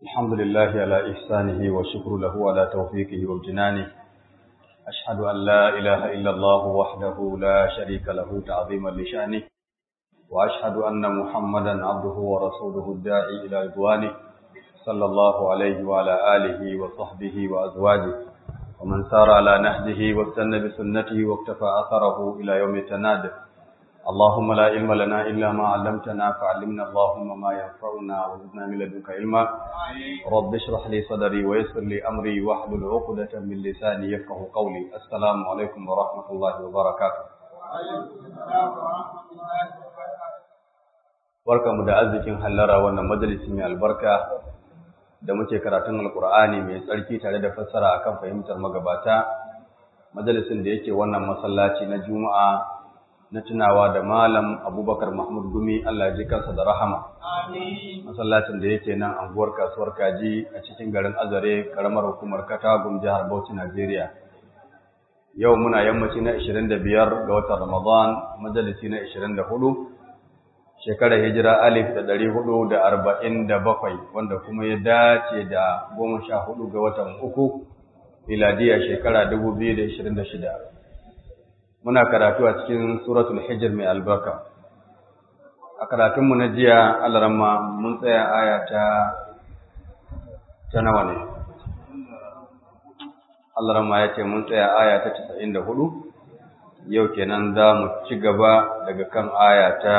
الحمد لله على إحسانه والشكر له على توفيقه وامتنانه. أشهد أن لا إله إلا الله وحده لا شريك له تعظيما لشأنه، وأشهد أن محمدا عبده ورسوله الداعي إلى رضوانه، صلى الله عليه وعلى آله وصحبه وأزواجه ومن سار على نهجه واستنى بسنته واقتفى أثره إلى يوم التناد. اللهم لا علم لنا إلا ما علمتنا فعلمنا اللهم ما ينفعنا وزدنا من لدنك علما. رب اشرح لي صدري ويسر لي أمري واحلل عقدة من لساني يفقه قولي. السلام عليكم ورحمة الله وبركاته. barkamu da arzikin hallara wannan majalisi mai albarka da muke karatun alkur'ani mai tsarki tare da fassara akan fahimtar magabata, majalisin da yake wannan masallaci na juma'a na tunawa da malam Abubakar Mahmud Gumi, Allah ji kansa da rahama. Masallacin da yake nan anguwar kasuwar Kaji a cikin garin Azare, karamar hukumar Katagum, jihar Bauchi, Najeriya. Yau muna yammaci na 25 ga watan Ramadan, majalisi na 24, shekarar hijira 1447, wanda kuma ya dace da 14 ga watan uku, miladiya shekara 2026. Muna karatu a cikin suratul Hijr mai albarka. A karatunmu na jiya, Alaramma, mun tsaya aya ta nawa ne? Alaramma ya ce mun tsaya aya ta 94, yau kenan za mu ci gaba daga kan aya ta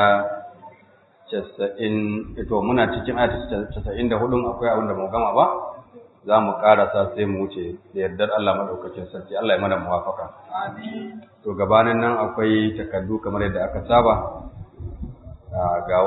90. Muna cikin aya ta 94 akwai abin da mu gama ba, za mu karasa sai mu wuce da yardar Allah madaukakin sarki. Allah ya mana muwafaka. Amin. To gabanin nan akwai takardu kamar yadda aka saba. Ga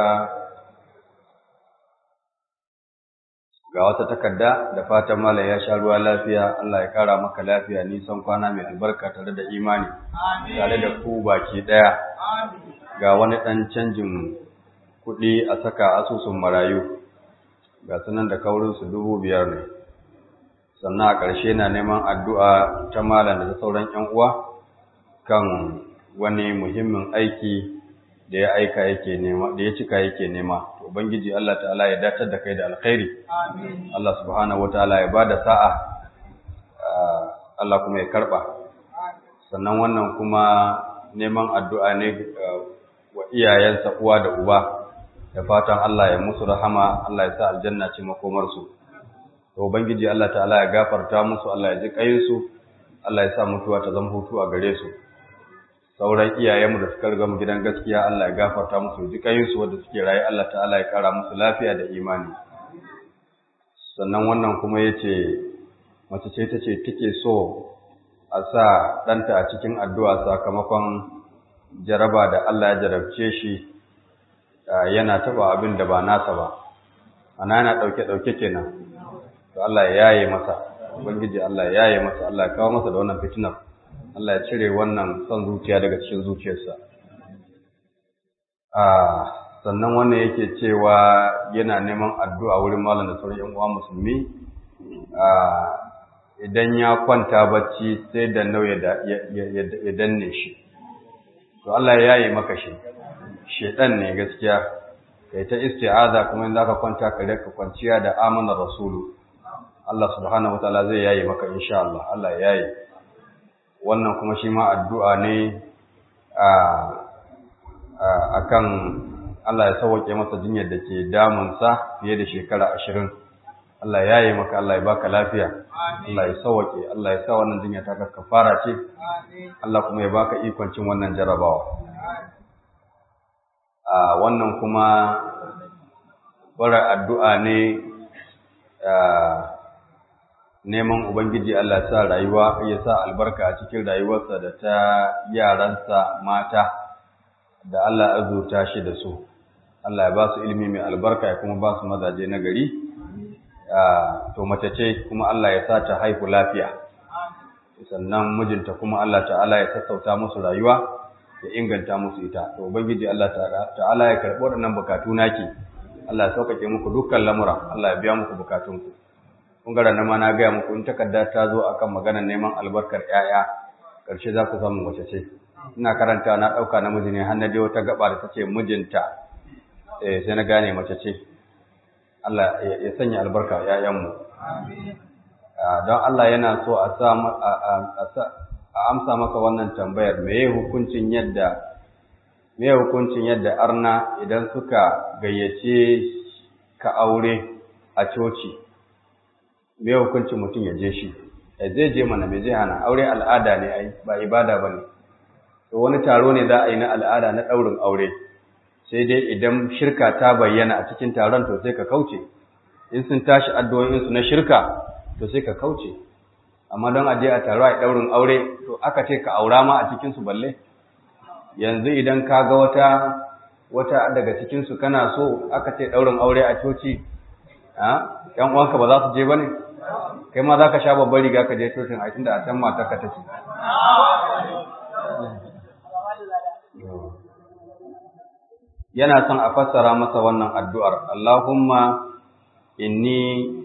wata takarda da fatan mallam ya sha ruwa lafiya. Allah ya kara maka lafiya, nisan kwana mai albarka tare da imani. Amin. Tare da ku baki daya. Amin. Ga wani dan canjin kuɗi a saka asusun marayu. Ga sunan da kaurinsu 5,000 ne. Sannan a ƙarshe na neman addu'a ta malam da sauran ‘yan uwa kan wani muhimmin aiki da ya aika yake nema, da ya cika yake nema. To Ubangiji Allah ta'ala ya datar da kai da alkhairi. Amin. Allah subhanahu wa ta'ala ya bada sa'a, Allah kuma ya karɓa. Sannan wannan kuma neman addu'a ne wa iyayensa uwa da uba. Da fatan Allah ya musu rahama, Allah ya sa aljanna ce makomarsu. To Ubangiji Allah ta'ala ya gafarta musu, Allah ya ji kayinsu, Allah ya sa mutuwa ta zama hutu a gare su. Sauran iyayenmu da suka riga mu gidan gaskiya, Allah ya gafarta musu, ji kayinsu wanda suke raye, Allah ta'ala ya kara musu lafiya da imani. Sannan wannan kuma yace mace ce tace take so a sa ɗanta a cikin addu'a sakamakon jaraba da Allah ya jarabce shi. Yana taba abin da ba nasa ba, ana yana ɗauke kenan. To Allah ya yaye masa, Ubangiji Allah ya yaye masa, Allah ya kawo masa da wannan fitinar, Allah ya cire wannan son zuciya daga cikin zuciyarsa. Sannan wannan yake cewa yana neman addu'a wurin malam da sauran ‘yan uwa musulmi. Idan ya kwanta bacci sai da nau ya danne shi, to Allah ya yaye maka shi. Shedan ne gaskiya, kai ta isti'aza kuma in zaka kwanta ka rika kwanciya da amanar rasulu. Allah subhanahu wataala zai yaye maka insha Allah. Allah ya yaye. Wannan kuma shi ma addu'a ne akan Allah ya sauke masa jinyar da ke damunsa fiye da shekara 20. Allah ya yaye maka, Allah ya baka lafiya. Allah ya sauke, Allah ya sa wannan jinya ta kafara ce. Allah kuma ya baka ikon cin wannan jarabawa. Wannan kuma bara addu'a ne neman Ubangiji Allah sa rayuwa, ya sa albarka a cikin rayuwarsa da ta yaransa mata da Allah azurta shi da su. Allah ya ba su ilimi mai albarka ya kuma ba su mazaje na gari. To mace ce kuma Allah ya sa ta haihu lafiya. Sannan mijinta kuma Allah ta'ala ya sassauta musu rayuwa, ya inganta musu ita. To Ubangiji Allah ta'ala ya karɓi waɗannan bukatu naki. Allah ya sauƙaƙe muku dukkan lamura, Allah ya biya muku bukatunku. Kun ga nan ma na gaya muku in takarda ta zo akan maganar neman albarkar ƴaƴa, ƙarshe za ku samu mace ce. Ina karanta na ɗauka namiji ne, har na je wata gaba da tace mijinta, sai na gane mace ce. Allah ya sanya albarka ‘ya'yanmu. Don Allah yana so a amsa maka wannan tambayar, meye hukuncin yadda arna idan suka gayyace ka aure a coci, meye hukuncin mutum ya je shi, zai je mana mai zai hana, aure al'ada ne ai, ba ibada ba ne. To wani taro ne za a yi na al'ada na ɗaurin aure, sai dai idan shirka ta bayyana a cikin taron to sai ka kauce, in sun tashi addu'o'insu na shirka to sai ka kauce, amma don aje a taro a ɗaurin aure to aka ce ka aura ma a cikinsu balle. Yanzu idan ka ga wata daga cikinsu kana so aka ce ɗaurin aure a coci, ‘yan uwanka ba za su je ba ne? Kai ma za ka sha babbar riga ka je cocin a tunda a can matarka take. Yana son a fassara masa wannan addu'ar, Allahumma inni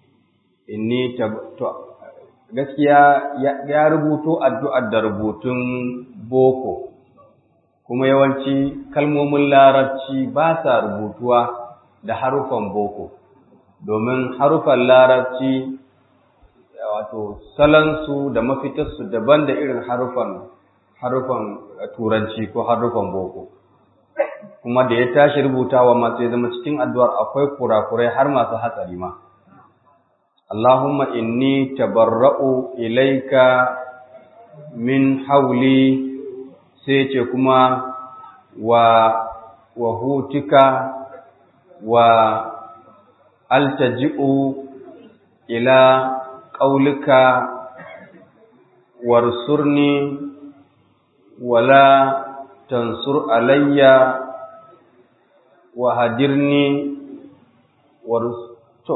gaskiya ya rubuto addu'ar da rubutun boko, kuma yawanci kalmomin larabci ba sa rubutuwa da harufan boko, domin harufan larabci wato salansu da mafitarsu daban da irin harufan turanci ko harufan boko. Kuma da ya tashi rubutawa masu ya zama cikin addu'ar akwai kurakurai har masu hatsari ma. Allahumma inni tabarra'u ilaika min hauli, sai ce kuma wa hutika wa altaji'u ila qaulika warsurni wala tansur alayya wa hadirni to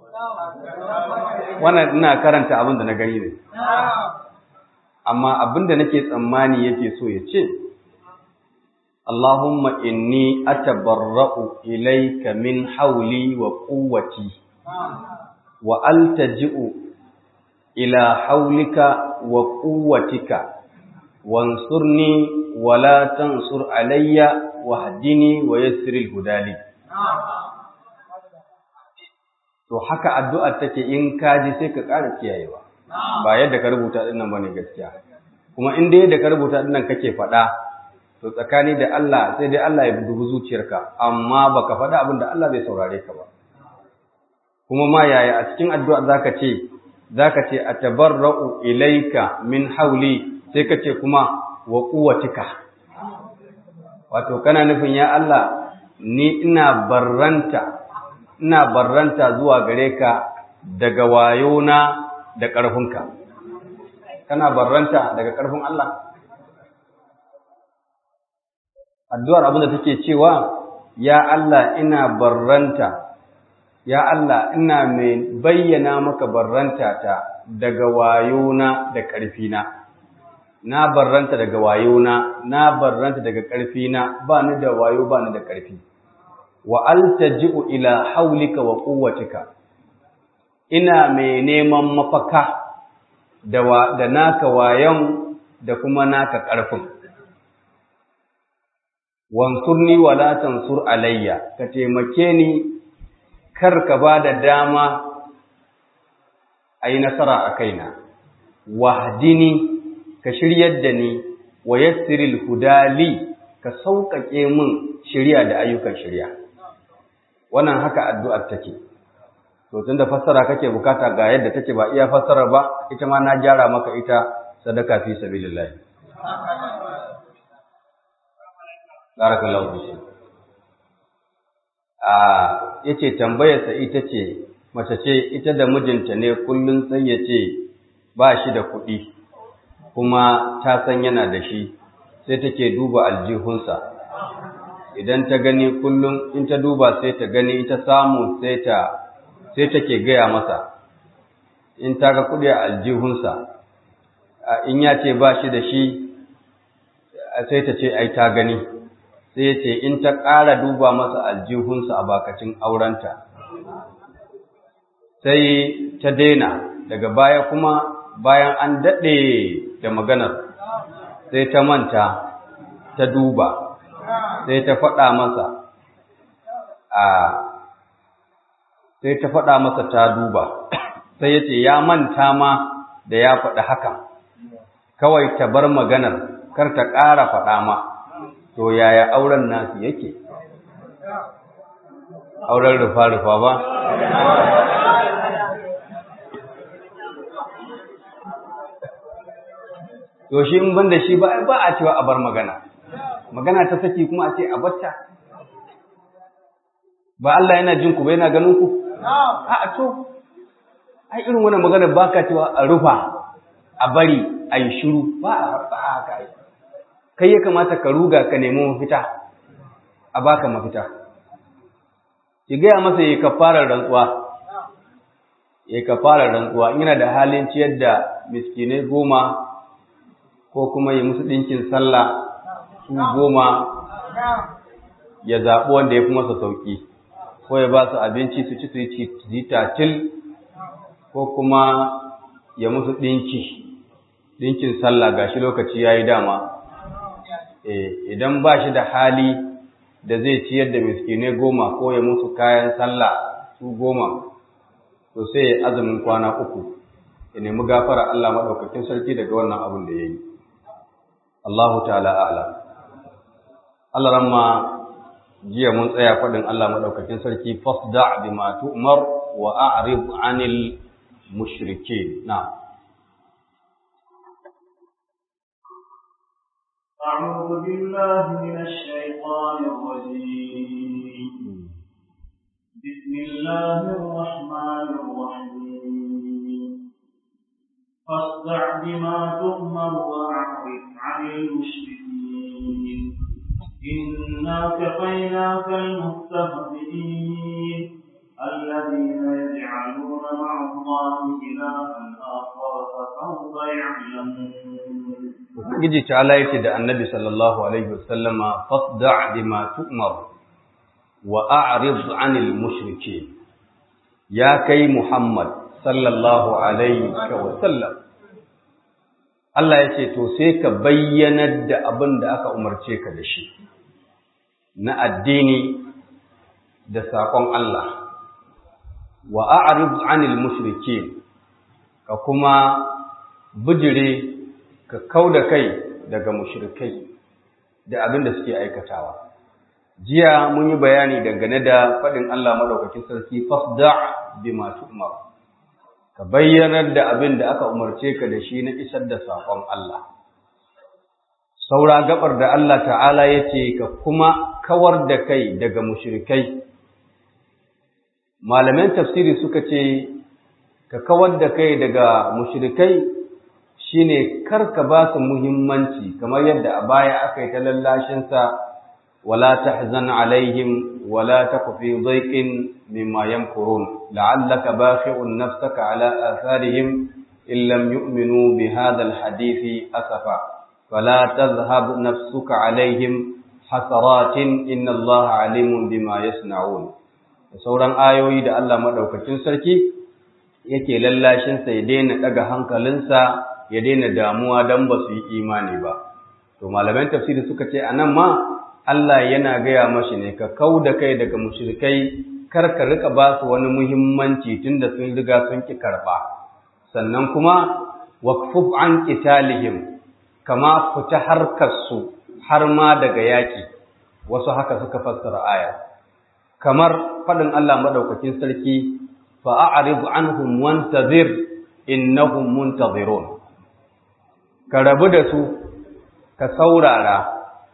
wannan ina karanta abin da na gani ne, amma abin da nake tsammani yake so ya ce Allahumma inni atabarra'u ilayka min hawli wa quwwati wa altaji'u ila hawlika wa quwwatika wansurni wala tansur alayya wahdini wa yassiril hudali. To haka addu'ar take, in kaji sai ka ƙara kiyayewa, ba yadda ka rubuta din nan bane gaskiya. Kuma in dai yadda ka rubuta din nan kake faɗa, to tsakani da Allah sai dai Allah ya dubi zuciyarka, amma baka faɗa abin da Allah bai saurare ka ba. Kuma ma yaya a cikin addu'ar zaka ce atabarra'u ilaika min hauli, sai ka ce kuma wa quwwatika. Wato kana nufin ya Allah ni ina barranta zuwa gare ka daga wayona da ƙarfinka. Kana barranta daga ƙarfin Allah? Addu'ar abin da take cewa, ya Allah ina barranta, ya Allah ina mai bayyana maka barranta ta daga wayona da ƙarfina. Na barranta daga wayona, na barranta daga ƙarfina, ba ni da wayo ba ni da ƙarfi. Wa altaji'u ila haulika wa quwwatika, ina mai neman mafaka da naka wayon da kuma naka ƙarfin. Wansurni wala tansur alayya, ka taimake ni kar ka ba da dama a yi nasara a kaina. Wahdini, ka shiryar da ni, wa yassiril hudali, ka sauƙaƙe min shirya da ayyukan shirya. Wannan haka addu'ar take. To tunda fassara kake bukata ga yadda take, ba iya fassara ba, ita ma na gyara maka ita sadaka fi sabilillah. Barakallahu fiik. Yace tambayarsa ita ce, mace ce ita da mijinta ne kullun sai ya ce ba shi da kuɗi, kuma ta san yana da shi, sai take duba aljihunsa. Idan ta gani kullum in ta duba sai ta gani ita samu sai take gaya masa, in ta ga kuɗi a aljihunsa, in ya ce ba shi da shi sai ta ce ai ta gani, sai ya ce in ta ƙara duba masa aljihunsa a bakacin aurenta, sai ta daina. Daga baya kuma bayan an daɗe da maganar sai ta manta, ta duba, sai ta faɗa masa sai ta faɗa masa ta duba, sai ya ce ya manta ma da ya faɗi hakan, kawai ta bar maganar, kar ta ƙara faɗa ma, to yaya auren nasu yake? Auren rufa-rufa ba? To shi in ban da shi ba a cewa a bar magana. Magana ta saki kuma a ce a batta. Ba Allah yana jin ku ba yana ganin ku? A'a to, ai irin wannan magana ba ka cewa a rufa, a bari, a yi shiru, ba a haka ai. Kai ya kamata ka ruga ka nemi mafita, a baka mafita. Ki gaya masa ya kafarar rantsuwa. Ya kafarar rantsuwa, in yana da halin ciyar da miskinai 10 ko kuma yi musu ɗinkin sallah su 10, ya zaɓi wanda ya fi masa sauƙi, ko ya ba su abinci su ci su yi tatil, ko kuma ya musu ɗinkin sallah gashi lokaci ya yi dama. Idan ba shi da hali da zai ciyar da miskinai 10 ko ya musu kayan sallah su 10, to sai ya azumin kwana 3, ya nemi gafara Allah maɗaukakin sarki daga wannan abin da ya yi. Allahu ta'ala a'lam. Allah ramma jiya mun tsaya faɗin Allah maɗaukakin sarki fasda' bima tu'mar wa a'rid 'anil mushrikeen. Na'am. أعوذ بالله من الشيطان الرجيم. بسم الله الرحمن الرحيم. فاصدع بما تؤمر وأعرض عن المشركين إنا كفيناك المستهزئين الذين يجعلون مع الله إلها آخر فسوف يعلمون. Ubangiji ta'ala yace da Annabi sallallahu alaihi wasallama fasda' bima tu'mar wa a'rid 'anil mushrikeen. Ya kai Muhammad sallallahu alaihi wasallam, Allah yace to sai ka bayyanar da abin da aka umarce ka da shi na addini da saƙon Allah, wa a'rid 'anil mushrikeen, ka kuma bijire ka kauda kai daga mushrikai da abin da suke aikatawa. Jiya mun yi bayani dangane da faɗin Allah madaukakin sarki fasda' bima tu'mar, ka bayyanar da abin da aka umarce ka da shi na isar da saƙon Allah. Saura gabar da Allah ta'ala ya ce ka kuma kawar da kai daga mushrikai. Malaman tafsiri suka ce ka kawar da kai daga mushrikai shine karka ba su muhimmanci, kamar yadda a baya aka yi ta lallashinsa wala tahzan alaihim wala taku fi dhaiqin mimma yamkurun la'allaka bakhi'un nafsaka ala atharihim in lam yu'minu bi hadha alhadith asafa fala tadhhab nafsuka alaihim hasaratin inna Allaha alimun bima yasna'un. Da sauran ayoyi da Allah madaukakin sarki yake lallashinsa ya daina daga hankalinsa, ya daina damuwa don ba su yi imani ba. To malaman tafsiri suka ce anan ma Allah yana gaya mashi ne ka kauda kai daga mushrikai, kar ka rika ba su wani muhimmanci tunda sun riga sun ki karba. Sannan kuma waqfuf an qitalihim, kama fita harkar su har ma daga yaki. Wasu haka suka fassara aya. Kamar fadin Allah madaukakin sarki fa'arid anhum wantazir innahum muntazirun. Ka rabu da su, ka saurara,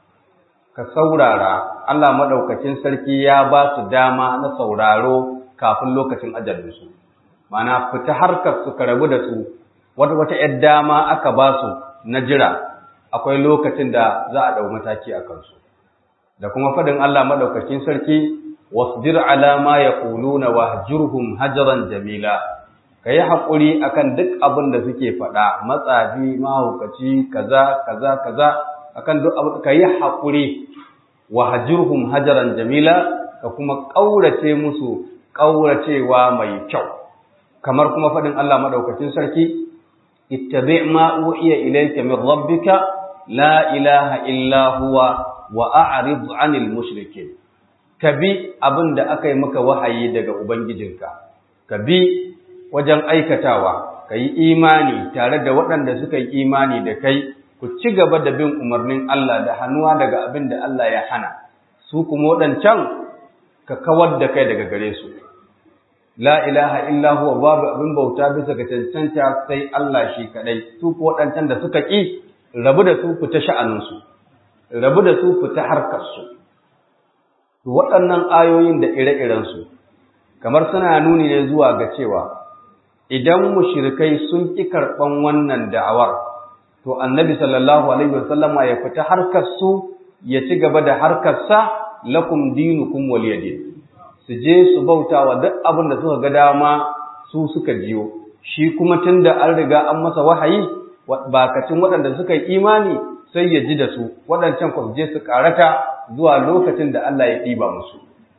Allah maɗaukacin sarki ya ba su dama na sauraro kafin lokacin ajalinsu. Mana fita harkar su ka rabu da su, wata ‘yar dama aka ba su na jira, akwai lokacin da za a ɗau mataki a kansu. Da kuma faɗin Allah maɗaukacin sarki, wasbir ala ma yaquluna wahjurhum hajran jamila. Ka yi haƙuri akan duk abin da suke faɗa, matsafi, mahaukaci, kaza, akan duk abin ka yi haƙuri wa hajirhum hajaran jamila, ka kuma ƙaurace musu ƙauracewa mai kyau. Kamar kuma faɗin Allah maɗaukacin sarki, ittabi' ma uhiya ilayka min rabbika la ilaha illa huwa wa a'rid 'anil mushrikeen. ka bi abin da aka yi maka wahayi daga ubangijinka, ka bi wajen aikatawa, ka yi imani tare da waɗanda suka yi imani da kai, ku ci gaba da bin umarnin Allah da hannuwa daga abin da Allah ya hana, su kuma waɗancan ka kawar da kai daga gare su. La ilaha illa huwa, babu abin bauta bisa ga cancanta sai Allah shi kaɗai, su ko waɗancan da suka ƙi, rabu da su fita sha'aninsu, rabu da su fita harkarsu. Waɗannan ayoyin da ire-irensu, kamar suna nuni ne zuwa ga cewa, idan mushrikai sun ƙi karɓan wannan da'awar, to annabi sallallahu alaihi wasallama ya fita harkarsu, ya ci gaba da harkarsa, lakum dinukum waliyadin. Su je su bauta wa duk abin da suka ga dama su suka jiyo, shi kuma tunda an riga an masa wahayi, bakacin waɗanda suka yi imani sai ya ji da su, waɗancan ku je su karata zuwa lokacin da Allah ya ɗiba musu.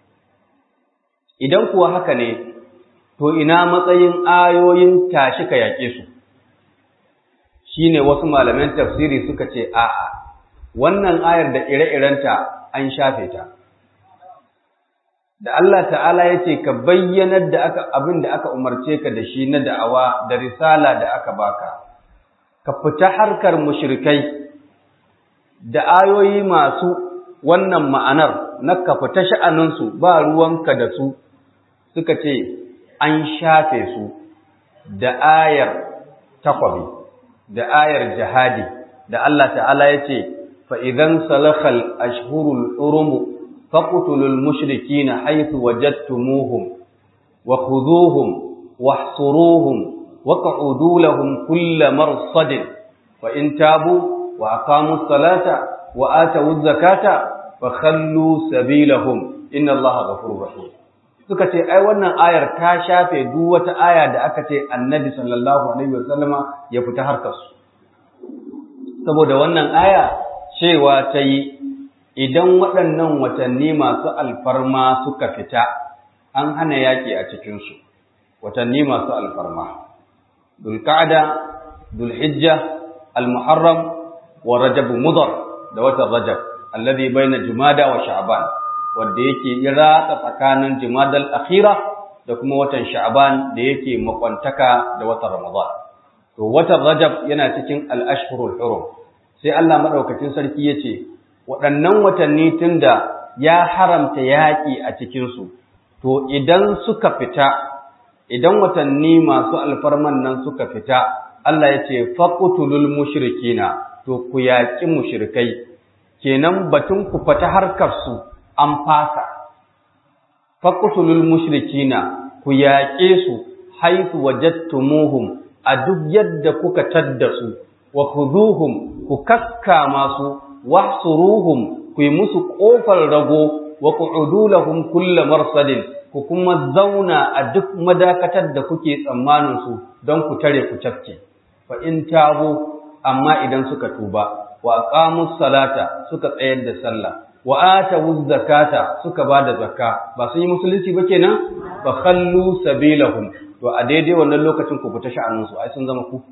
Idan kuwa haka ne, to ina matsayin ayoyin tashi ka yaƙe su? Shi ne wasu malaman tafsiri suka ce, a'a, wannan ayar da ire-irenta an shafe ta. Da Allah ta'ala ya ce, ka bayyanar da abin da aka umarce ka da shi na da'awa da risala da aka baka, ka fita harkar mushrikai da ayoyi masu wannan ma'anar na ka fita sha'aninsu ba ruwanka da su, suka ce an shafe su da ayar takwabi, da ayar jihadi, da Allah ta'ala ya ce, fa'idan salakal ashhurul urumu faƙutulul mushriki na haifu wajattumuhum wa khuduhum wa hsuruhum wa ƙa'udu lahum kulla marsadin fa in tabu wa aqamu salata wa atawu zakata fa khallu sabilahum inna Allaha ghafurur rahim. Suka ce ai wannan ayar ta shafe duk wata aya da aka ce Annabi sallallahu alaihi wasallama ya fita harkar su. Saboda wannan aya cewa ta yi idan waɗannan watanni masu alfarma suka fita an hana yaƙi a cikin su. Watanni masu alfarma Dhul-Qa'da, Dhul-Hijja, Al-Muharram wa Rajab Mudhar, da watan Rajab alladhi baina Jumada wa Sha'ban, wanda yake ratsa tsakanin Jumadal Akhira da kuma watan Sha'ban da yake makwantaka da watan Ramadan. To watan Rajab yana cikin al-ashhurul hurum. Sai Allah madaukakin sarki yace waɗannan watanni tunda ya haramta yaƙi a cikin su, to idan suka fita, idan watanni masu alfarman nan suka fita, Allah yace faqutulul mushrikina, to ku yaƙi mushrikai. Kenan batun ku fita harkar su an fasa. Faqtulul mushrikina, ku yaƙe su haythu wajadtumuhum, a duk yadda kuka tadda su, wa khuduhum, ku kakkama su, wahsuruhum, ku yi musu ƙofar rago, wa qu'udu lahum kulla marsadin, ku kuma zauna a duk madakatar da kuke tsammanin su don ku tare ku cafke. Fa in tabu, amma idan suka tuba, wa aqamus salata, suka tsayar da sallah, wa atawuz zakata, suka bada zakka, ba sun yi musulunci ba kenan? Fa khallu sabilahum, to a daidai wannan lokacin ku fita sha'anin su, ai sun zama ku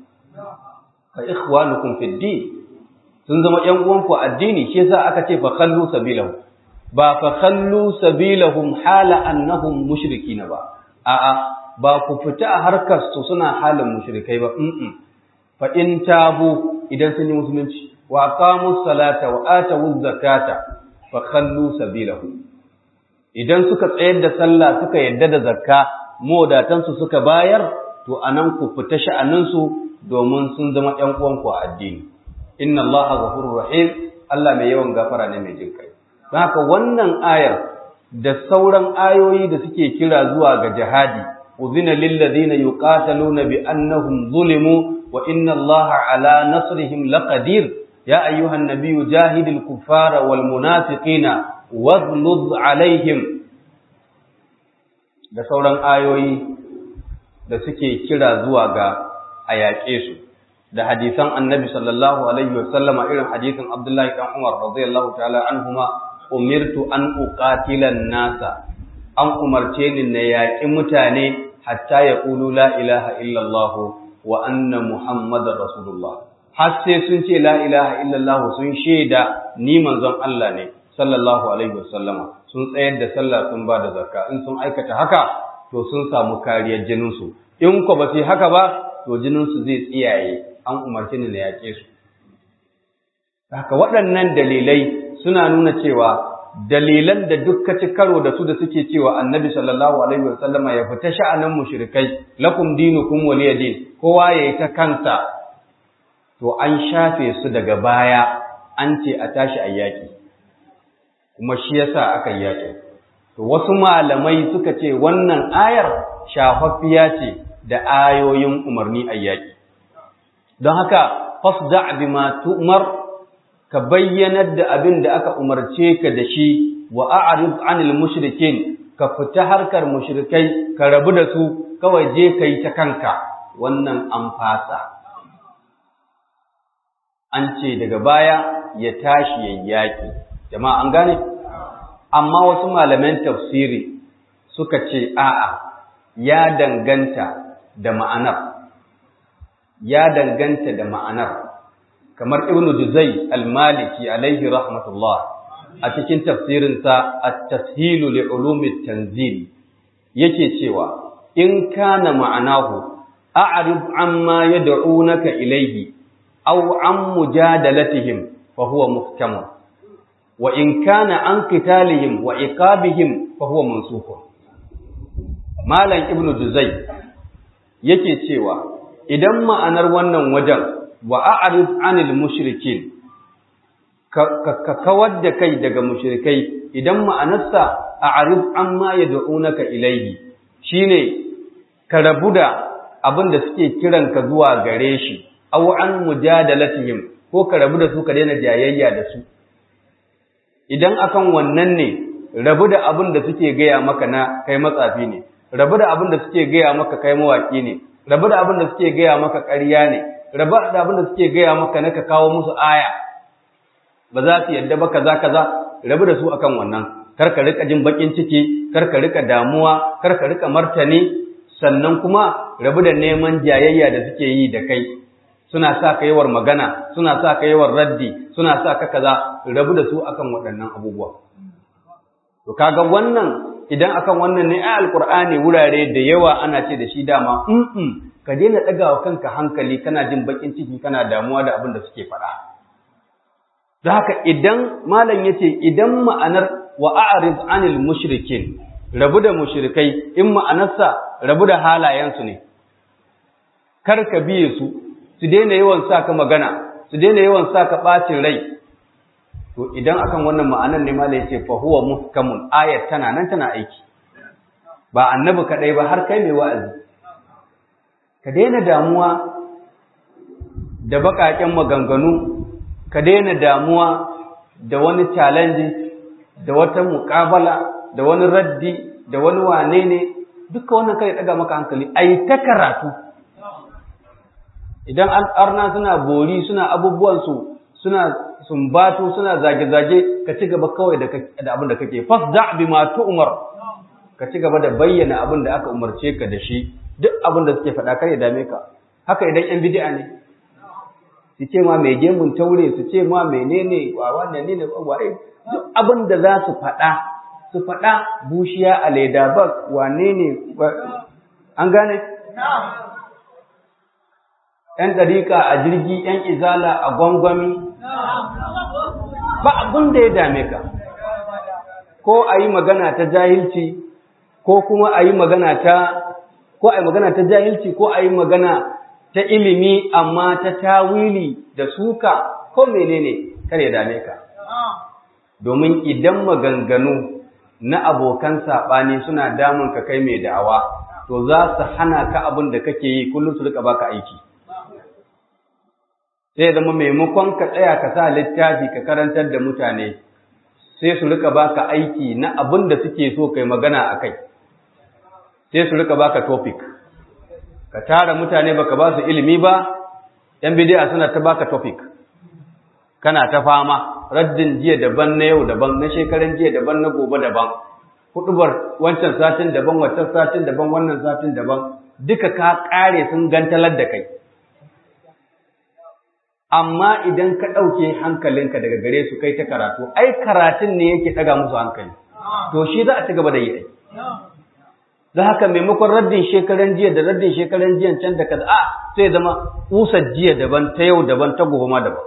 fa ikhwanukum fid din, sun zama ƴan uwan ku addini, shi yasa aka ce fa khallu sabilahum, ba fa khallu sabilahum hala annahum mushrikina ba, a'a, ba ku fita a harkar su suna halin mushrikai ba, fa in tabu, idan sun yi musulunci, wa aqamus salata wa atawuz zakata fa khallu sabilahum, idan suka tsayar da sallah suka yadda da zakka, modatan su suka bayar, to anan ku fita sha'anin su domin sun zama ƴan uwan ku a addini. Inna Allaha ghafurur rahim, Allah mai yawan gafara ne mai jinkai. Don haka wannan ayar da sauran ayoyi da suke kira zuwa ga jihadi, uzina lil ladina yuqataluna bi annahum zulimu wa inna Allaha ala nasrihim laqadir. يا أيها النبي جاهد الكفار والمنافقين واغلظ عليهم, da sauran ayoyi da suke kira zuwa ga a yaƙe su, da hadisan annabi sallallahu alaihi wasallama irin hadisin Abdullahi dan Umar radiyallahu ta'ala anhuma, umirtu an uqatila an-nasa, an umarce ni na yaƙi mutane hatta yaqulu la ilaha illallah wa anna muhammadar rasulullah, har sai sun ce la ilaha illallah, sun shaida ni manzon Allah ne, sallallahu alaihi wasallama sun tsayar da sallah sun ba da zakka in sun aikata haka to sun samu kariyar jininsu in ko ba su haka ba to jininsu zai tsiyaye an umarci ni na yaƙe su haka waɗannan dalilai suna nuna cewa dalilan da duk ka ci karo da su da suke cewa annabi sallallahu alaihi wasallama ya fita sha'anin mushrikai lakum dinukum waliya din kowa yayi ta kansa to an shafe su daga baya an ce a tashi ayyaki kuma shi yasa aka yaki to wasu malamai suka ce wannan ayar shafaffiya ce da ayoyin umarni ayyaki don haka fasda' bima tu'mar ka bayyanar da abin da aka umarce ka da shi wa a'rid 'anil mushrikin ka fita harkar mushrikai ka rabu da su kawai je kai ta kanka wannan an fasa an ce daga baya ya tashi yayyaki jama'a an gane amma wasu malaman tafsiri suka ce a'a ya danganta da ma'anar kamar Ibn Juzay al-Maliki alaihi rahmatullah a cikin tafsirinsa at-Tashil li ulumi at-Tanzil yake cewa in kana ma'anahu a'rid amma yad'unaka ilayhi aw an mujadalatihim fa huwa muhkam wa in kana an qitalihim wa iqabihim fa huwa mansukh Malam Ibn Juzay yake cewa idan ma'anar wannan wajen wa a'rid 'anil mushrikin ka kawar da kai daga mushrikai idan ma'anarsa a'rid amma yad'unaka ilayhi shine ka rabu da abin da suke kiranka zuwa gare shi aw an mujadalatihim ko ka rabu da su ka daina jayayya da su idan akan wannan ne rabu da abin da suke gaya maka na kai matsafi ne rabu da abin da suke gaya maka kai mawaki ne rabu da abin da suke gaya maka ƙarya ne rabu da abin da suke gaya maka na ka kawo musu aya ba za su yadda ba kaza rabu da su akan wannan kar ka rika jin bakin ciki kar ka rika damuwa kar ka rika martani sannan kuma rabu da neman jayayya da suke yi da kai suna sa ka yawar magana suna sa ka yawar raddi suna sa ka kaza rabu da su akan waɗannan abubuwa to kaga wannan idan akan wannan ne ai alqur'ani wurare da yawa ana ce da shi dama ka daina ɗagawa kanka hankali kana jin bakin ciki kana damuwa da abin da suke faɗa. Da haka idan malam yace idan ma'anar wa a'rid 'anil mushrikin rabu da mushrikai in ma'anarsa rabu da halayensu ne. Kar ka biye su daina yawan sa ka magana, su daina yawan sa ka ɓacin rai. To idan akan wannan ma'anar ne malam yace fa huwa muhkamun ayat tana nan tana aiki. Ba annabi kadai ba har kai mai wa'azi. Ka daina damuwa da baƙaƙen maganganu, ka daina damuwa da wani challenge, da wata muƙabala, da wani raddi, da wani wane ne, duka wannan kai ɗaga maka hankali, ai ta karatu. Idan arna suna bori, suna abubuwansu, suna sumbatu, suna zage-zage, ka ci gaba kawai da abin da kake. Fasda' bima tu'mar, ka ci gaba da bayyana abin da aka umarce ka da shi. Duk abin da suke faɗa kar ya dame ka haka idan ƴan bid'a ne su ce ma mai gemun taure su ce ma menene wa wannan ne waye duk abin da za su faɗa bushiya a leda ba wane ne an gane ƴan ɗariƙa a jirgi ƴan izala a gwangwami ba abin da ya dame ka ko a yi magana ta jahilci ko kuma a yi magana ta jahilci ko a yi magana ta ilimi amma ta tawili da suka ko menene kar ya dame ka domin idan maganganu na abokan saɓani suna damun ka kai mai da'awa to za su hana ka abin da kake yi kullum su rika baka aiki sai zama maimakon ka tsaya ka sa littafi ka karantar da mutane sai su rika baka aiki na abin da suke so kai magana a kai sai su rika baka topic ka tara mutane baka ba su ilimi ba yan bid'a suna ta baka topic kana ta fama raddin jiya daban na yau daban na shekaran jiya daban na gobe daban hudubar wancan satin daban wancan satin daban wannan satin daban duka ka kare sun gantalar da kai amma idan ka ɗauke hankalinka daga gare su kai ta karatu, ai karatun ne yake ɗaga musu hankali, to shi za a ci gaba da yi. Don haka maimakon raddin shekaran jiya da raddin shekaran jiyan can da kaza, sai zama usar jiya daban, ta yau daban, ta gobe ma daban.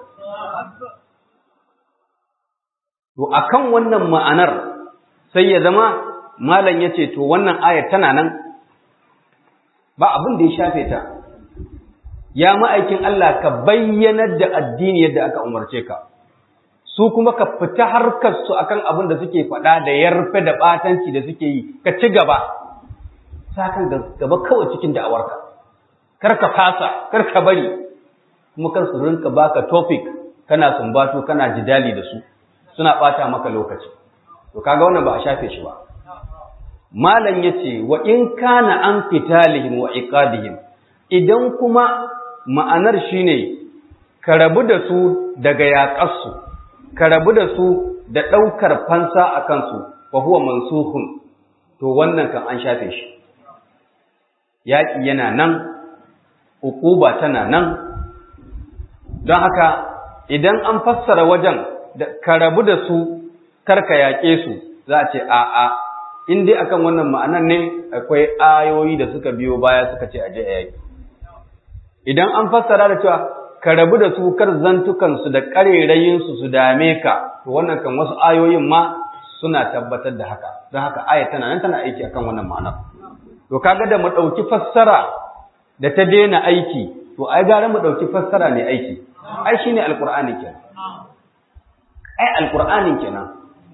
To akan wannan ma'anar sai ya zama malam ya ce to wannan ayar tana nan ba abin da ya shafe ta. Ya ma'aikin Allah ka bayyanar da addini yadda aka umarce ka, su kuma ka fita harkarsu akan abin da suke faɗa da yarfe da ɓatanci da suke yi, ka ci gaba, sakan gaba kawai cikin da'awarka, kar ka fasa, kar ka bari, kuma kar su rinka baka topic kana sumbato kana jidali da su, suna ɓata maka lokaci. To kaga wannan ba a shafe shi ba. Malam yace wa in kana an qitalihim wa iqadihim, idan kuma ma'anar shine ka rabu da su daga yaƙarsu, ka rabu da su da ɗaukar fansa a kansu, fa huwa mansukhun, to wannan kan an shafe shi. Yaƙi yana nan, uquba tana nan. Don haka idan an fassara wajen da ka rabu da su karka yaƙe su, za a ce a'a, in dai akan wannan ma'anar ne akwai ayoyi da suka biyo baya suka ce aje a yaƙi. Idan an fassara da cewa ka rabu da su kar zantukansu da ƙarerayinsu su dame ka, to wannan kan wasu ayoyin ma suna tabbatar da haka. Don haka aya tana nan tana aiki akan wannan ma'anar. To kaga da mu ɗauki fassara da ta daina aiki, to ai gara mu ɗauki fassara mai aiki. Ai shine alqur'ani kenan. Ai alqur'ani kenan.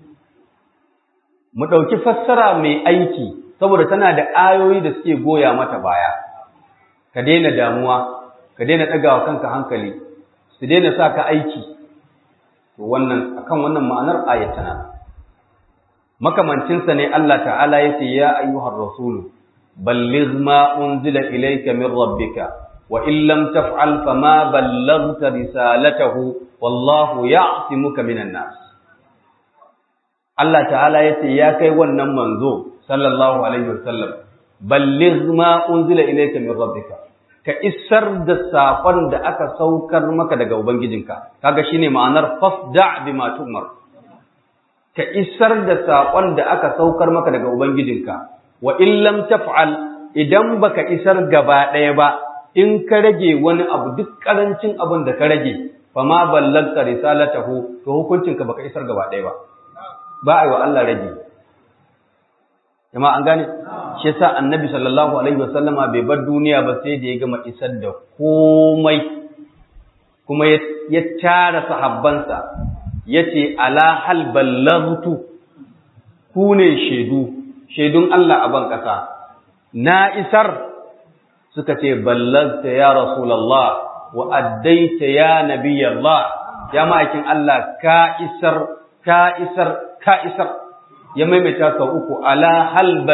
Mu ɗauki fassara mai aiki saboda tana da ayoyi da suke goya mata baya. Ka daina damuwa, ka daina ɗagawa kanka hankali, su daina sa ka aiki. To wannan akan wannan ma'anar ayat tana. Makamancinsa ne Allah ta'ala yace ya ayyuhar rasulu balligh ma unzila ilayka min rabbika wa in lam taf'al fama ballaghta risalatahu wallahu ya'simuka minan nas. Allah ta'ala yace ya kai wannan manzo sallallahu alaihi wasallam balligh ma unzila ilayka min rabbika, ka isar da sakon da aka saukar maka daga ubangijinka. Kaga shine ma'anar fasda' bima tu'mar, ka isar da sakon da aka saukar maka daga ubangijinka. Wa in lam taf'al, idan baka isar gaba ɗaya ba, in ka rage wani abu duk karancin abin da ka rage, fama ballagta risalatahu, to hukuncinka baka isar gaba ɗaya ba. Ba a yi wa Allah rage. Jama'a an gane? Shi yasa Annabi sallallahu alaihi wasallama bai bar duniya ba sai da ya gama isar da komai, kuma ya tara sahabbansa yace ala hal ballaghtu, ku ne shaidun Allah a ban kasa, na isar. Suka ce ballagta ya rasulullah wa addaita ya nabiyallah, ya ma'aikin Allah ka isar. Ya maimaita sau uku, ala hal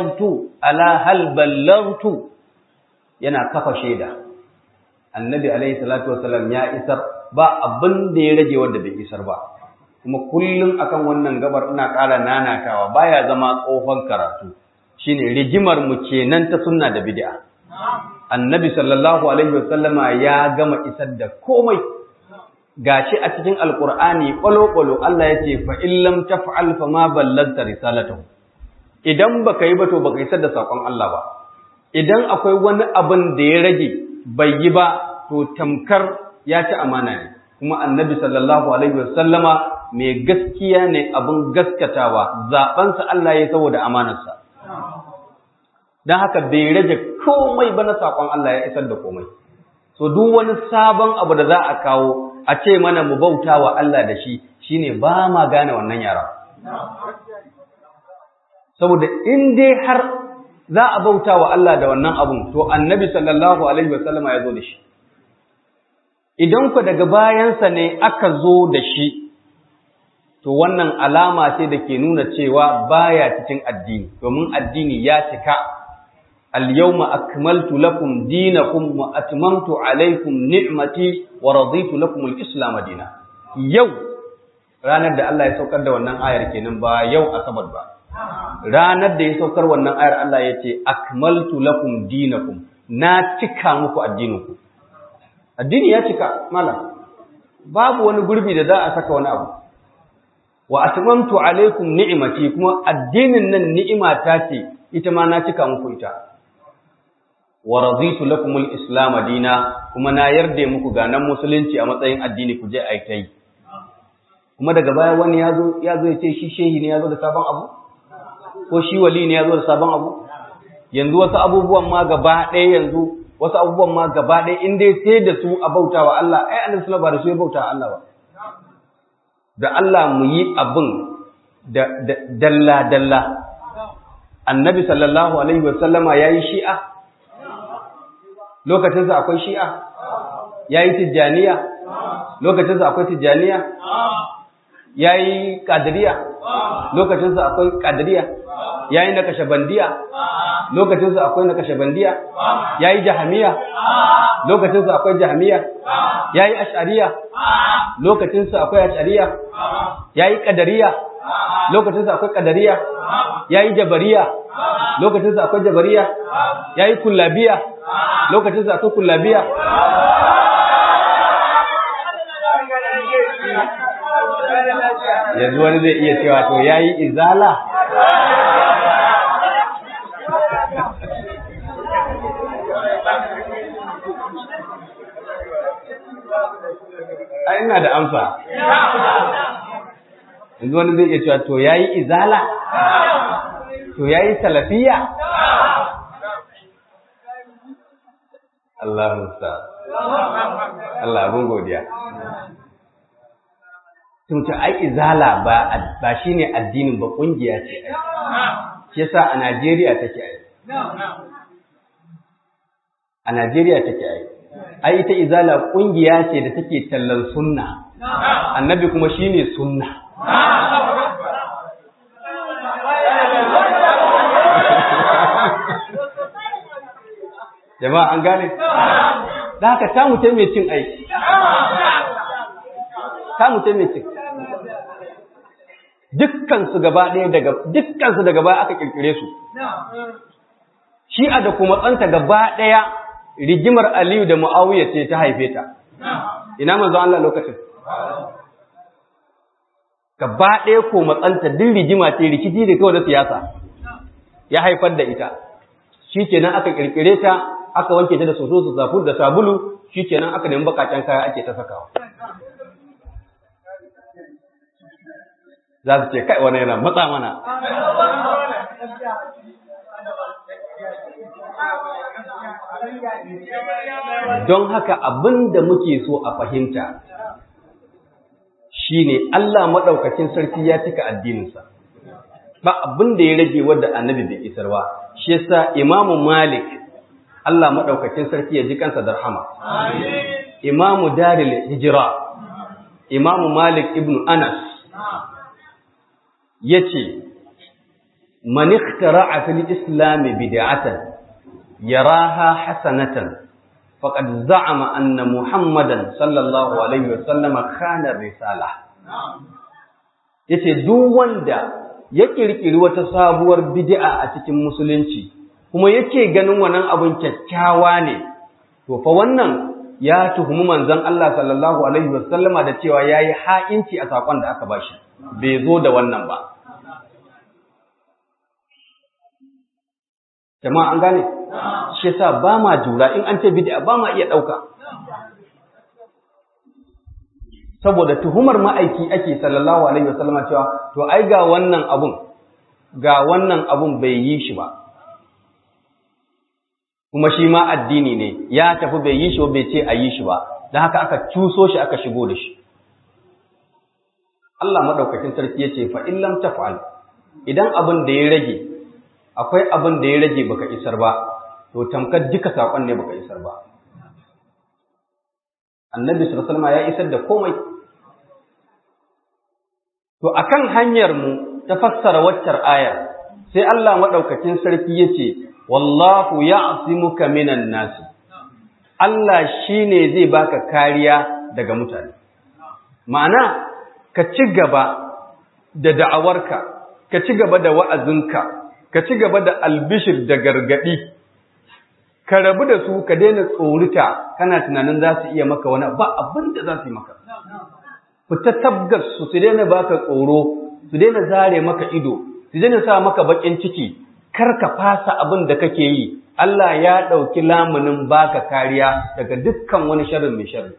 ballagtu, yana kafa shaida. Annabi alaihi salatu wasallam ya isar, ba abin da ya rage wanda bai isar ba. Kuma kullum akan wannan gabar ina ƙara nanatawa, baya zama tsohon karatu. Shine rigimar mu kenan ta sunna da bid'a. Annabi sallallahu alaihi wasallama ya gama isar da komai. Gashi a cikin alkur'ani kwalo-kwalo Allah ya ce fa illam taf'al fa ma ballagta risalatahu. Idan baka yi ba to baka isar da sakon Allah ba. Idan akwai wani abin da ya rage bai yi ba to tamkar ya ci amana ne. Kuma Annabi sallallahu alaihi wasallama mai gaskiya ne, abin gaskatawa, zabansa Allah ya saboda amanarsa. Dan haka bai rage komai ba na sakon Allah, ya isar da komai. So duk wani sabon abu da za a kawo a ce mana mu bauta wa Allah da shi, shine ba ma gane wannan yara. Saboda in dai har za a bauta wa Allah da wannan abun, to Annabi sallallahu alaihi wasallama ya zo da shi. Idan ku daga bayansa ne aka zo da shi, to wannan alama ce da ke nuna cewa baya cikin addini, domin addini ya cika. اليوم أكملت لكم دينكم وأتممت عليكم نعمتي ورضيت لكم الإسلام دينا. يوم ranar da Allah ya saukar da wannan ayar kenan, ba yau asabar ba. Ranar da ya saukar wannan ayar Allah ya ce akmaltu lakum dinakum, na cika muku addininku. Addini ya cika malam. babu wani gurbi da za a saka wani abu. Wa atmamtu alaikum ni'imati, kuma addinin nan ni'ima ta ce ita ma na cika muku ita. Wa raditu lakumul islam dina, kuma na yarda muku ga nan musulunci a matsayin addini ku je ai kai. Kuma daga baya wani ya zo ya ce shi shehi ne ya zo da sabon abu, ko shi wali ne ya zo da sabon abu. Yanzu wasu abubuwan ma gaba ɗaya in dai sai da su a bautawa Allah, ai annabi sallallahu alaihi wasallam ba da su ya bautawa Allah ba. Da Allah mu yi abin da dalla-dalla. Annabi sallallahu Alaihi wasallama ya yi shi'a, lokacinsa akwai shi'a, ya yi tijjaniya, lokacinsa akwai tijjaniya, ya yi ƙadiriya, lokacinsa akwai ƙadiriya, ya yi nakashabandiya, lokacinsa akwai nakashabandiya, ya yi jahamiya, lokacinsa akwai jahamiya, ya yi ash'ariya, lokacinsa akwai ash'ariya, ya yi ƙadariya, lokacinsa akwai ƙadariya, ya yi jabariya, lokacinsa akwai jabariya, ya yi kullabiya, lokacinsa akwai kullabiya. Yanzu wani zai iya cewa to ya yi izala. Ai ina da amsa. Yanzu wani zai iya cewa to yayi izala, to yayi salafiya. Allah musta. Allah abun godiya. Tun ta ai izala ba shine addinin ba, kungiya ce ai. Shi yasa a Najeriya take ai. A Najeriya take ai. Ai ita izala kungiya ce da take tallan sunna. Annabi kuma shine sunna. Jama'a an gane? Da haka ta mutai mai cin aiki. Ta mutai mai cin. Dukkan su gaba daga baya aka kirkire su. Shi'a da kuma tsanta gaba ɗaya rigimar Aliyu da Muawiya ce ta haife ta. Ina manzon Allah lokacin? Gaba ɗaya ko matsanta din rigima ce, rikici da kawai da siyasa ya haifar da ita. Shikenan aka kirkire ta, aka wanke ta da soso su zafur da sabulu, shikenan aka nemi bakaken kaya ake ta sakawa. Za su ce kai wani yana matsa mana. Don haka abin da muke so a fahimta shine Allah maɗaukakin sarki ya cika addininsa, ba abin da ya rage wadda annabi bai isar ba. Shi yasa Imamu Malik, Allah maɗaukakin sarki ya ji kansa da rahama, Imamu Daril Hijra, Imamu Malik ibn Anas yace man ikhtara'a fil islam bid'atan yaraha hasanatan faqad za'ama anna Muhammadan sallallahu alaihi wasallam khana risala. Yace duk wanda ya kirkiri wata sabuwar bid'a a cikin musulunci kuma yake ganin wannan abun kyakkyawa ne, to fa wannan ya tuhumi manzon Allah sallallahu alaihi wasallam da cewa yayi ha'inci a sakon da aka bashi, bai zo da wannan ba. Jama'a an gane? Shi yasa ba ma jura in an ce bid'a ba ma iya dauka. Saboda tuhumar ma'aiki ake sallallahu alaihi wasallam cewa to ai ga wannan abun bai yi shi ba. Kuma shi ma addini ne, ya tafi bai yi shi ba, bai ce a yi shi ba. Dan haka aka cuso shi aka shigo da shi. Allah madaukakin sarki yace fa in lam taf'al, idan abin da ya rage akwai abin da ya rage baka isar ba, to tamkar duka sakon ne baka isar ba. Annabi sallallahu alaihi wasallam ya isar da komai. To akan hanyar mu ta fassara waccar ayar, sai Allah madaukakin sarki yace wallahu ya'simuka minan nas. Allah shine zai baka kariya daga mutane. Ma'ana ka ci gaba da da'awarka, ka ci gaba da wa'azinka, ka ci gaba da albishir da gargadi, ka rabu da su ka daina tsorita kana tunanin za su iya maka wani ba abin da za su yi maka. Fita tabgas su daina baka tsoro, su daina zare maka ido, su daina sa maka bakin ciki, kar ka fasa abin da kake yi. Allah ya ɗauki lamunin baka kariya daga dukkan wani sharrin mai sharri.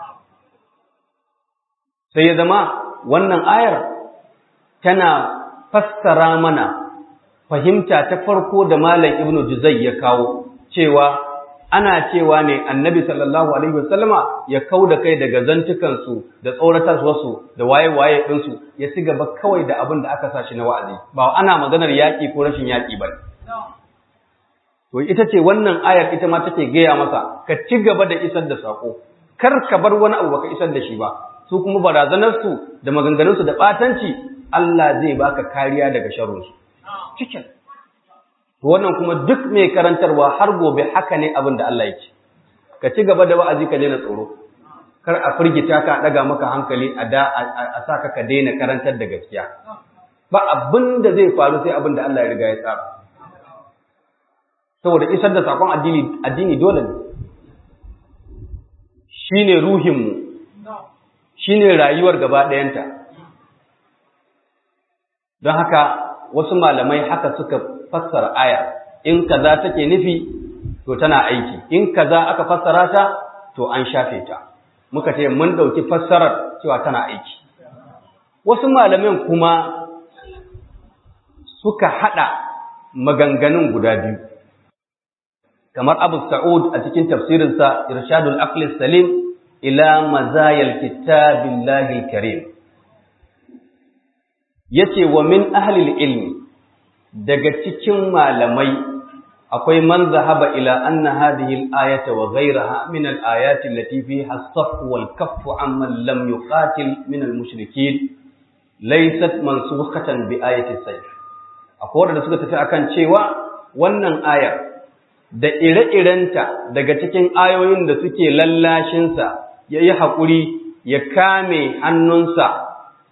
Sai ya zama wannan ayar tana fassara mana fahimta ta farko da Malam Ibn Juzay ya kawo, cewa ana cewa ne Annabi sallallahu alaihi wasallama ya kauda kai daga zantukansu da tsoratarwarsu da waye-waye ɗinsu, ya ci gaba kawai da abin da aka sa shi na wa'azi, ba ana maganar yaƙi ko rashin yaƙi ba. To ita ce wannan ayar ita ma take gaya masa ka ci gaba da isar da saƙo, kar ka bar wani abu baka isar da shi ba. Su kuma barazanarsu da maganganunsu da ɓatanci Allah zai baka kariya daga sharrinsu. Cikin. Wannan kuma duk mai karantarwa har gobe haka ne abin da Allah ya ce. Ka ci gaba da wa'azi ka daina tsoro. Kar a firgita ka ɗaga maka hankali a sa ka daina karantar da gaskiya. Ba abin da zai faru sai abin da Allah ya riga ya tsara. Saboda isar da sakon addini dole ne. Shine ruhinmu. Shine rayuwar gaba ɗayanta. Don haka wasu malamai haka suka fassara aya, in kaza take nufi to tana aiki, in kaza aka fassara ta to an shafe ta. Muka ce mun dauki fassarar cewa tana aiki. Wasu malamin kuma suka hada maganganun guda biyu, kamar Abu Sa'ud a cikin tafsirinsa Irshadul Aqli Salim ila mazayil kitabillahi karim, yace wa min ahli ilmi, daga cikin malamai akwai man zahaba ila anna hadhihi al-ayata wa ghayraha min al-ayati allati fiha as-saff wal kaff amman lam yuqatil min al-mushrikeen laysat mansukhatan bi ayati as-sayf. Akwai wanda suka tafi akan cewa wannan ayar da ire-irenta daga cikin ayoyin da suke lallashin sa yayi hakuri ya kame hannunsa,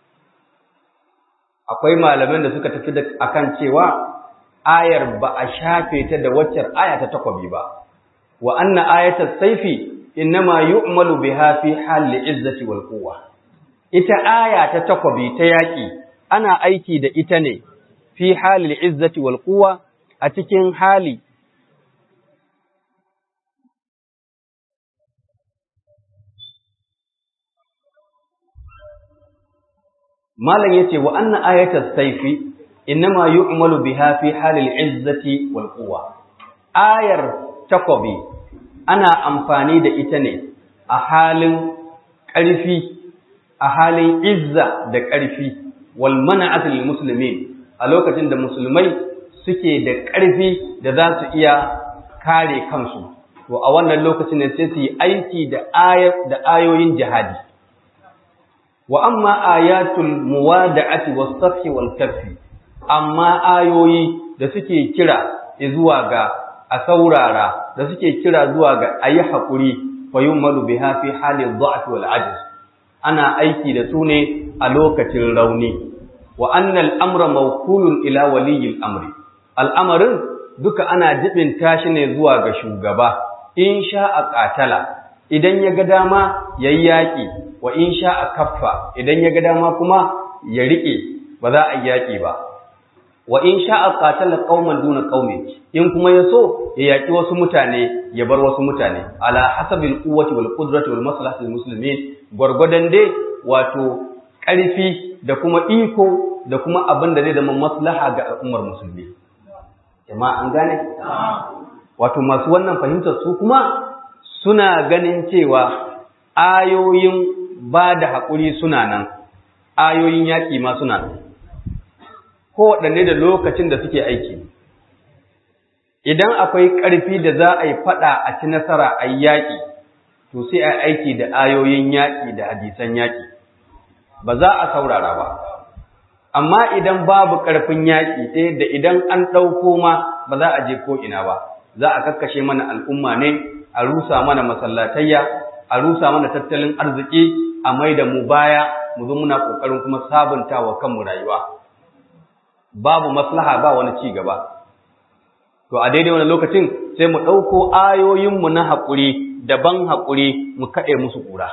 akwai malaman da suka tafi akan cewa ayar ba a shafe ta da waccar aya ta takwabi ba, wa anna ayatas sayfi innama yu'malu biha fi hali izzati wal quwwa. Ita aya ta takwabi ta yaki ana aiki da ita ne fi hali izzati wal quwwa, a cikin hali malam yace wa anna ayatas sayfi innama yu'malu biha fi halil izzati wal quwwa. Ayar takobi ana amfani da ita ne a halin ƙarfi, a halin izza da ƙarfi, wal mana'at lil muslimin, a lokacin da musulmai suke da ƙarfi da za su iya kare kansu, to a wannan lokacin ne sai su yi aiki da ayoyin jihadi. Wa amma ayatul muwada'ati was-safhi wal-kaffi, amma ayoyi da suke kira zuwa ga a saurara, da suke kira zuwa ga ayi hakuri, fa yumalu biha fi halil dha'f wal-'ajz, ana aiki da su ne a lokacin rauni. Wa anna al-amra mawkulun ila waliyil amri, al'amarin duka ana jibin tashi ne zuwa ga shugaba, in sha'a qatala, idan ya ga dama yayi yaki, wa in sha'a kaffa, idan ya ga dama kuma ya rike ba za a yaki ba. Wa in sha'a qatala qauman duna qaumin, in kuma yaso ya yaki wasu mutane ya bar wasu mutane, ala hasabil quwwati wal qudrati wal maslahati lil muslimin, gurgudan dai wato ƙarfi da kuma iko da kuma abin da zai zama maslaha ga al'ummar musulmi. Jama'a an gane? Wato masu wannan fahimtar su kuma suna ganin cewa ayoyin ba da haƙuri suna nan, ayoyin yaƙi ma suna nan, kowaɗanne da lokacin da suke aiki. Idan akwai ƙarfi da za a yi faɗa a ci nasara a yaƙi, to sai a aiki da ayoyin yaƙi da hadisan yaƙi, ba za a saurara ba. Amma idan babu ƙarfin yaƙi, ɗaya da idan an ɗauko ma ba za a je ko'ina ba, za a kakkashe mana al'umma ne, a rusa mana masallatayya, a rusa mana tattalin arziki, a mai da mu baya, mu zo muna ƙoƙarin kuma sabunta wa kanmu rayuwa. Babu maslaha, ba wani ci gaba. To a daidai wani lokacin sai mu ɗauko ayoyinmu na haƙuri da ban haƙuri mu kaɗe musu ƙura.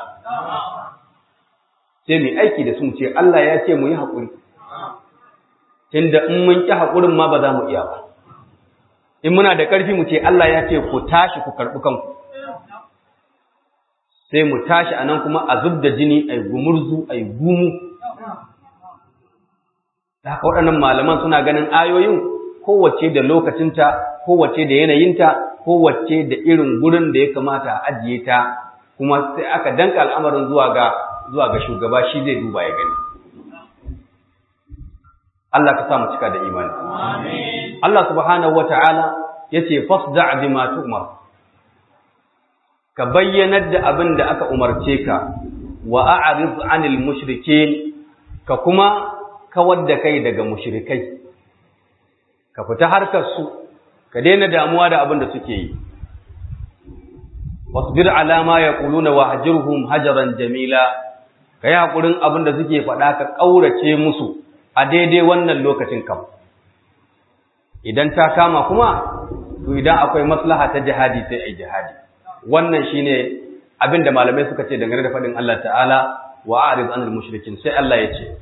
Sai mu aiki da su mu ce Allah ya ce mu yi haƙuri. Tunda in mun ƙi haƙurin ma ba za mu iya ba. In muna da ƙarfi mu ce Allah ya ce ku tashi ku karɓi kanku. Sai mu tashi a nan kuma a zub da jini a yi gumurzu a yi gumu. Da haka waɗannan malaman suna ganin ayoyin kowace da lokacinta, kowace da yanayinta, kowace da irin gurin da ya kamata a ajiye ta, kuma sai aka danka al'amarin zuwa ga shugaba shi zai duba ya gani. Allah ka sa mu cika da imani. Allah subhanahu wata'ala yace fasda' bima tu'mar. Ka bayyanar da abin da aka umarce ka wa a'rid 'anil mushrikeen, ka kuma kawar da kai daga mushrikai. Ka fita harkar su, ka daina damuwa da abin da suke yi. Wasbir 'ala ma yaquluna wahjurhum hajaran jamila. Kai hakurin abin da suke faɗa ka kaurace musu a daidai wannan lokacin kam. Idan ta kama kuma, to idan akwai maslaha ta jihadi sai ai jihadi. Wannan shine abin da malamai suka ce dangane da faɗin Allah ta'ala wa a'rid 'anil mushrikin, sai Allah ya ce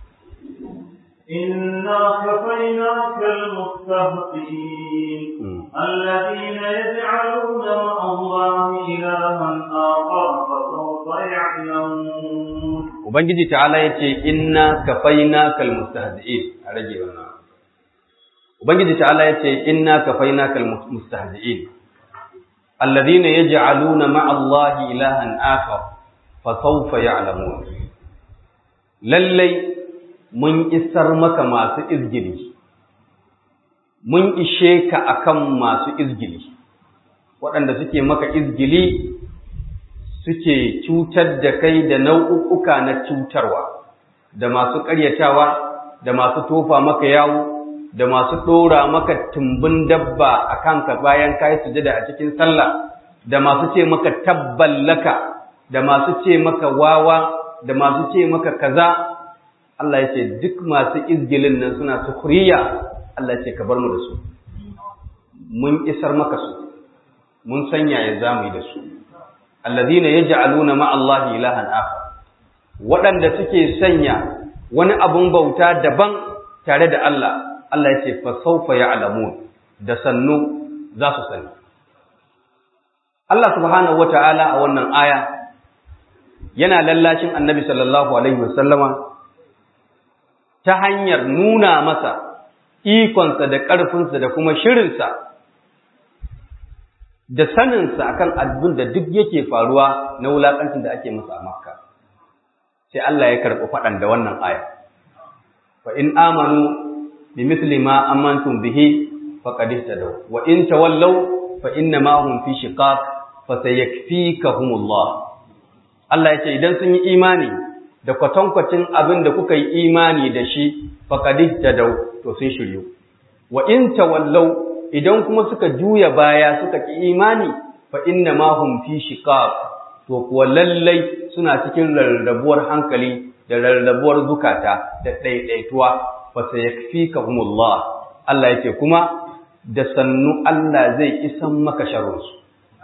إنا كفيناك المستهزئين الذين يجعلون مع الله إلها آخر فسوف يعلمون. Ubangiji ta'ala ya ce inna kafainaka almustahzi'in, a rage wannan. Ubangiji ta'ala ya ce inna kafainaka almustahzi'in alladhina yaj'aluna ma'a Allahi ilahan akhar fa sawfa ya'lamun. Lallai mun isar maka masu izgili, mun ishe ka akan masu izgili, waɗanda suke maka izgili suke cutar da kai da nau'uka na cutarwa, da masu ƙaryatawa, da masu tofa maka yawo, da masu ɗora maka tumbin dabba a kanka bayan ka yi sujada a cikin sallah, da masu ce maka tabballaka, da masu ce maka wawa, da masu ce maka kaza. Allah ya ce duk masu izgilin nan suna sukuriya, Allah ya ce ka bar mu da su. Mun isar maka su, mun sanya ya zamu yi da su. Alladhina yaj'aluna ma'a Allahi ilahan akhar. Waɗanda suke sanya wani abun bauta daban tare da Allah, Allah ya ce fa sawfa ya'lamun, da sannu za su sani. Allah subhanahu wata'ala a wannan aya yana lallashin Annabi sallallahu alaihi wasallama ta hanyar nuna masa ikonsa da ƙarfinsa da kuma shirinsa da saninsa akan abin da duk yake faruwa na wulaƙancin da ake masa a Makka. Sai Allah ya karɓi faɗan da wannan aya. Fa in amanu bi mithli ma amantum bihi faqad ihtadaw wa in tawallaw fa inna ma hum fi shiqaq fa sayakfikahumullah. Allah ya ce idan sun yi imani da kwatankwacin abin da kuka yi imani da shi faqad tadaw to sun shiryu. Wa in tawallaw idan kuma suka juya baya suka ki imani fa inna ma hum fi shiqaq to kuwa lallai suna cikin rarrabuwar hankali da rarrabuwar zukata da daidaituwa fa sayakfikahumullah. Allah yake kuma da sannu Allah zai isan maka sharrunsu.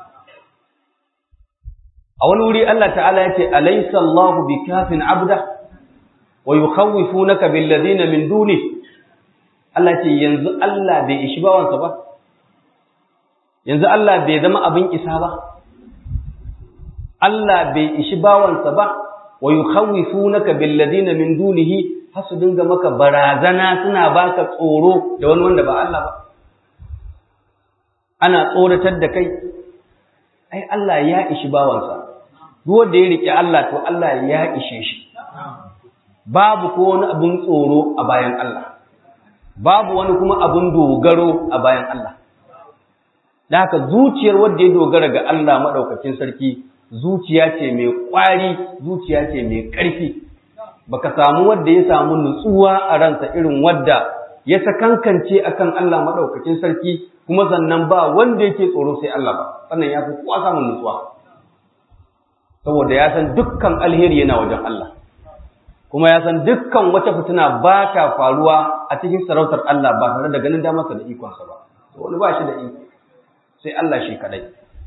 A wani wuri Allah ta'ala ya ce, Alaysa Allahu bi kafin abda, wa yukhawifunaka bil ladina min duni. Allah ce, yanzu Allah bai ishi bawansa ba? Yanzu Allah bai zama abin isa ba? Allah bai ishi bawansa ba, wa yukhawifunaka bil ladina min dunihi, har su dinga maka barazana suna baka tsoro da wani wanda ba Allah ba. Ana tsoratar da kai, ai Allah ya ishi bawansa. Duk wanda ya riƙe Allah to Allah ya ishe shi. Babu ko wani abin tsoro a bayan Allah. Babu wani kuma abin dogaro a bayan Allah. Da haka zuciyar wanda ya dogara ga Allah maɗaukakin sarki zuciya ce mai ƙwari, zuciya ce mai ƙarfi. Baka samu wanda ya samu nutsuwa a ransa irin wadda ya sakankance akan Allah maɗaukakin sarki kuma sannan ba wanda yake tsoro sai Allah ba. Wannan ya fi kowa samun nutsuwa. Saboda ya san dukkan alheri yana wajen Allah. Kuma ya san dukkan wata fitina ba ta faruwa a cikin sarautar Allah ba tare da ganin damarsa da ikonsa ba. Wani ba shi da iko. sai Allah shi kadai.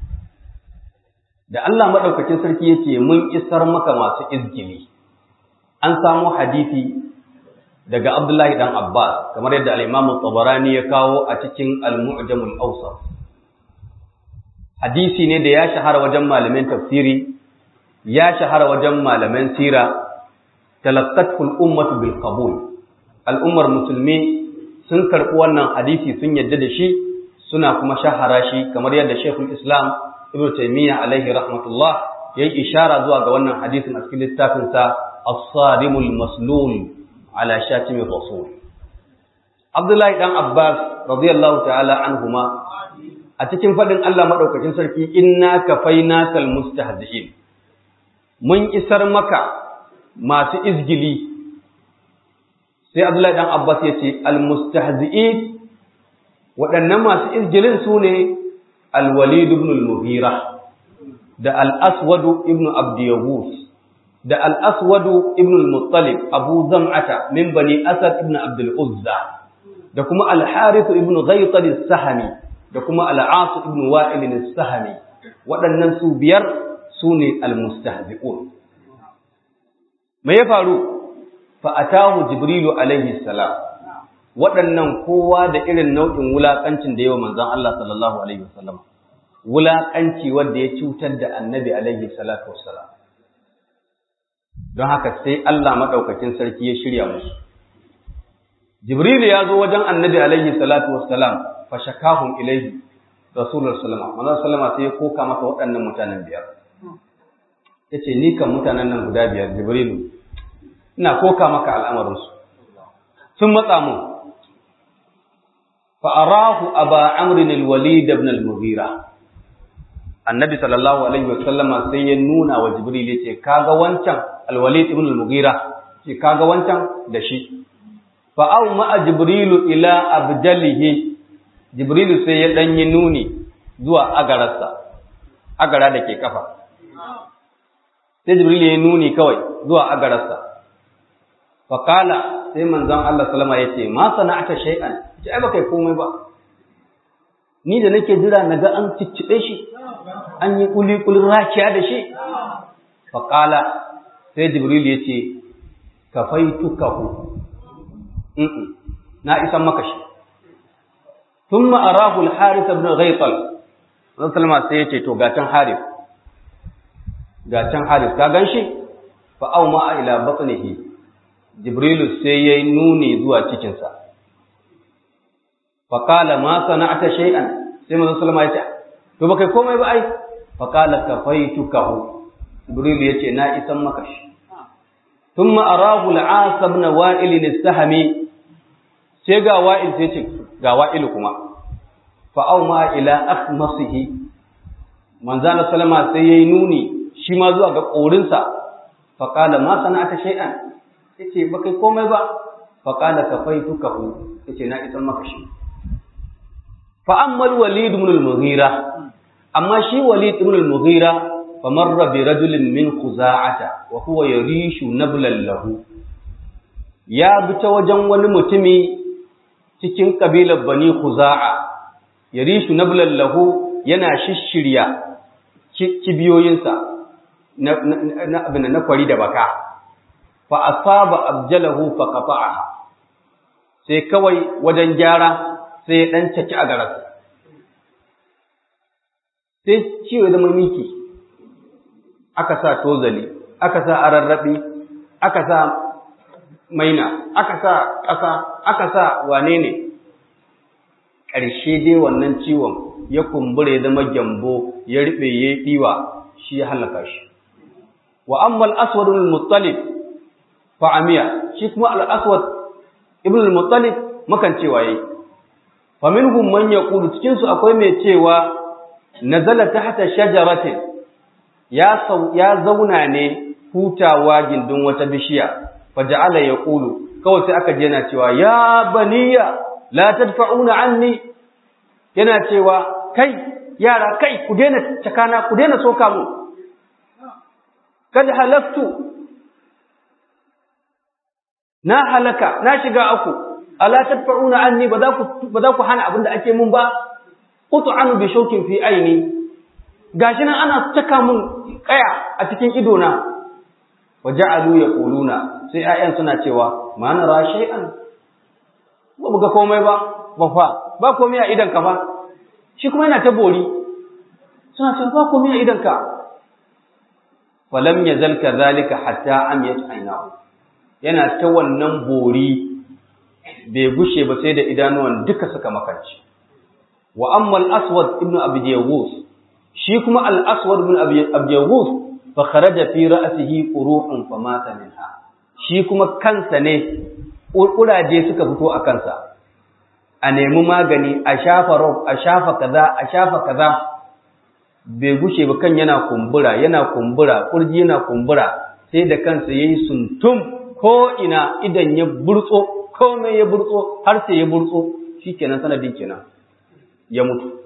Da Allah madaukakin sarki yake mun isar maka masu izgili, an samu hadisi daga Abdullahi dan Abbas kamar yadda al-Imam Tabarani ya kawo a cikin Al-Mu'jam al-Awsat. Hadisi ne da ya shahara wajen malaman tafsiri, ya shahara wajen malaman sira, talaqqathu al-ummatu bil qabul. Al'ummar musulmi sun karɓi wannan hadisi sun yadda da shi, suna kuma shahara shi kamar yadda Sheikhul Islam Ibn Taymiyyah alaihi rahmatullah yayi ishara zuwa ga wannan hadisin a cikin littafin sa As-Sarimul Maslul ala Shatim Rasul. Abdullahi dan Abbas radiyallahu ta'ala anhuma a cikin fadin Allah madaukakin sarki inna kafainakal mustahzi'in, mun isar maka masu izgili. Sai Abdullahi dan Abbas yace al-mustahzi'in, waɗannan masu izgilin su ne al-Walid ibn al-Mughira da al-Aswad ibn Abd Yahus da al-Aswad ibn al-Muttalib Abu Zam'ata min bani Asad ibn Abd al-Uzza da kuma al-Harith ibn Ghaytal as-Sahmi da kuma al-As ibn Wa'il as-Sahmi. Waɗannan su biyar su ne al-mustahzi'un. Me ya faru? Fa atahu Jibrilu alaihi salam. Waɗannan kowa da irin nau'in wulaƙancin da yawa manzon Allah sallallahu alaihi wasallam, wulaƙanci wanda ya cutar da annabi alaihi salatu wassalam. Don haka sai Allah maɗaukakin sarki ya shirya musu. Jibrilu ya zo wajen annabi alaihi salatu wassalam, fa shakahum ilaihi rasulullah sallallahu alaihi wasallam, sai ya koka masa waɗannan mutanen biyar. Yace ni kan mutanen nan guda biyar Jibrilu, ina koka maka al'amarinsu, sun matsa mu. Fa'arahu aba amrin al-Walid ibn al-Mughira. Annabi sallallahu alaihi wasallam sai ya nuna wa Jibril yace kaga wancan al-Walid ibn al-Mughira, ce kaga wancan da shi. Fa aw ma Jibril ila abjalihi, Jibril sai ya dan yi nuni zuwa agararsa, agara da ke kafa. Sai Jibril ya nuni kawai zuwa agararsa. Fa qala, sai manzon Allah sallama yace ma sana'ata shay'an, ce ai baka yi komai ba, ni da nake jira naga an ciccibe shi, an yi kulikulin rakiya da shi. Faƙala sai Jibril ya ce kafaitukahu, na isan maka shi. Thumma arahu al-Harith ibn Ghaytal, Rasul sallama sai ya ce to ga can Harith, ka gan shi? Fa auma ila batnihi, Jibril sai yayi nuni zuwa cikinsa. Faƙala ma sana'ata shay'an, sai manzo sallama ya ce to baka komai ba ai. Faƙala kafaitukahu, Jibril ya ce na isan maka shi. Thumma arahu al-As ibn Wa'il as-Sahmi, sai ga Wa'il sai ce ga Wa'il kuma. Fa auma ila akhmasihi, manzo sallama sai yayi nuni shi ma zuwa ga ƙorinsa. Faƙala ma sana'ata shay'an, yace baka komai ba. Faƙala kafaitukahu, yace na isan maka shi. فأما الوليد بن المغيرة، أما شي وليد بن المغيرة فمر برجل من خزاعة وهو يريش نبلا له، يا بتوجن ونمتمي cikin kabilar Bani Khuza'a, yarishu nablan lahu, yana shishirya kibiyoyinsa na kwari da baka. Fa asaba abjalahu fa qata'aha, sai kawai wajen gyara sai ya ɗan caki a gararsa, sai ciwo zama miki, aka sa tozali, aka sa ararraɓi, aka sa maina, aka sa ƙasa, aka sa wane ne. Ƙarshe dai wannan ciwon ya kumbura ya zama gyambo, ya riɓe ya yi ɗiwa, shi ya halaka shi. Wa amma al-Aswad ibn al-Muttalib fa amiya, shi kuma al-Aswad ibn al-Muttalib makancewa yayi. faminhum man yaqulu, cikin su akwai mai cewa nazala tahta shajaratin, ya zauna ne hutawa gindin wata bishiya, faja'ala yaqulu, kawai sai aka je yana cewa ya baniya la tadfa'una anni, yana cewa kai yara, kai ku daina cakana, ku daina soka mu, kad halaktu, na halaka, na shiga aku, ala tadfa'una anni, ba za ku hana abin da ake mun ba. ut'anu bi shawkin fi aini, gashi nan ana saka mun kaya a cikin ido na. Waja'alu yaquluna, sai ayyan suna cewa ma nara shay'an, ba mu ga komai ba, ba komai a idan ka ba. Shi kuma yana ta bori, suna cewa ba komai a idan ka. Falam yazal kadhalika hatta amiyat aynahu, yana ta wannan bori bai gushe ba sai da idanuwan duka suka makanci. Wa amma al-aswad ibn abi yawus, shi kuma al-aswad ibn abi yawus fa kharaja fi ra'sihi quruhun famata minha, shi kuma kansa ne kuraje suka fito a kansa, a nemi magani, a shafa kaza bai gushe ba, kan yana kumbura kurji yana kumbura, sai da kansa yayi suntum, ko ina idan ya burtso, komai ya burtso, har sai ya burtso, shikenan sanadin kenan ya mutu.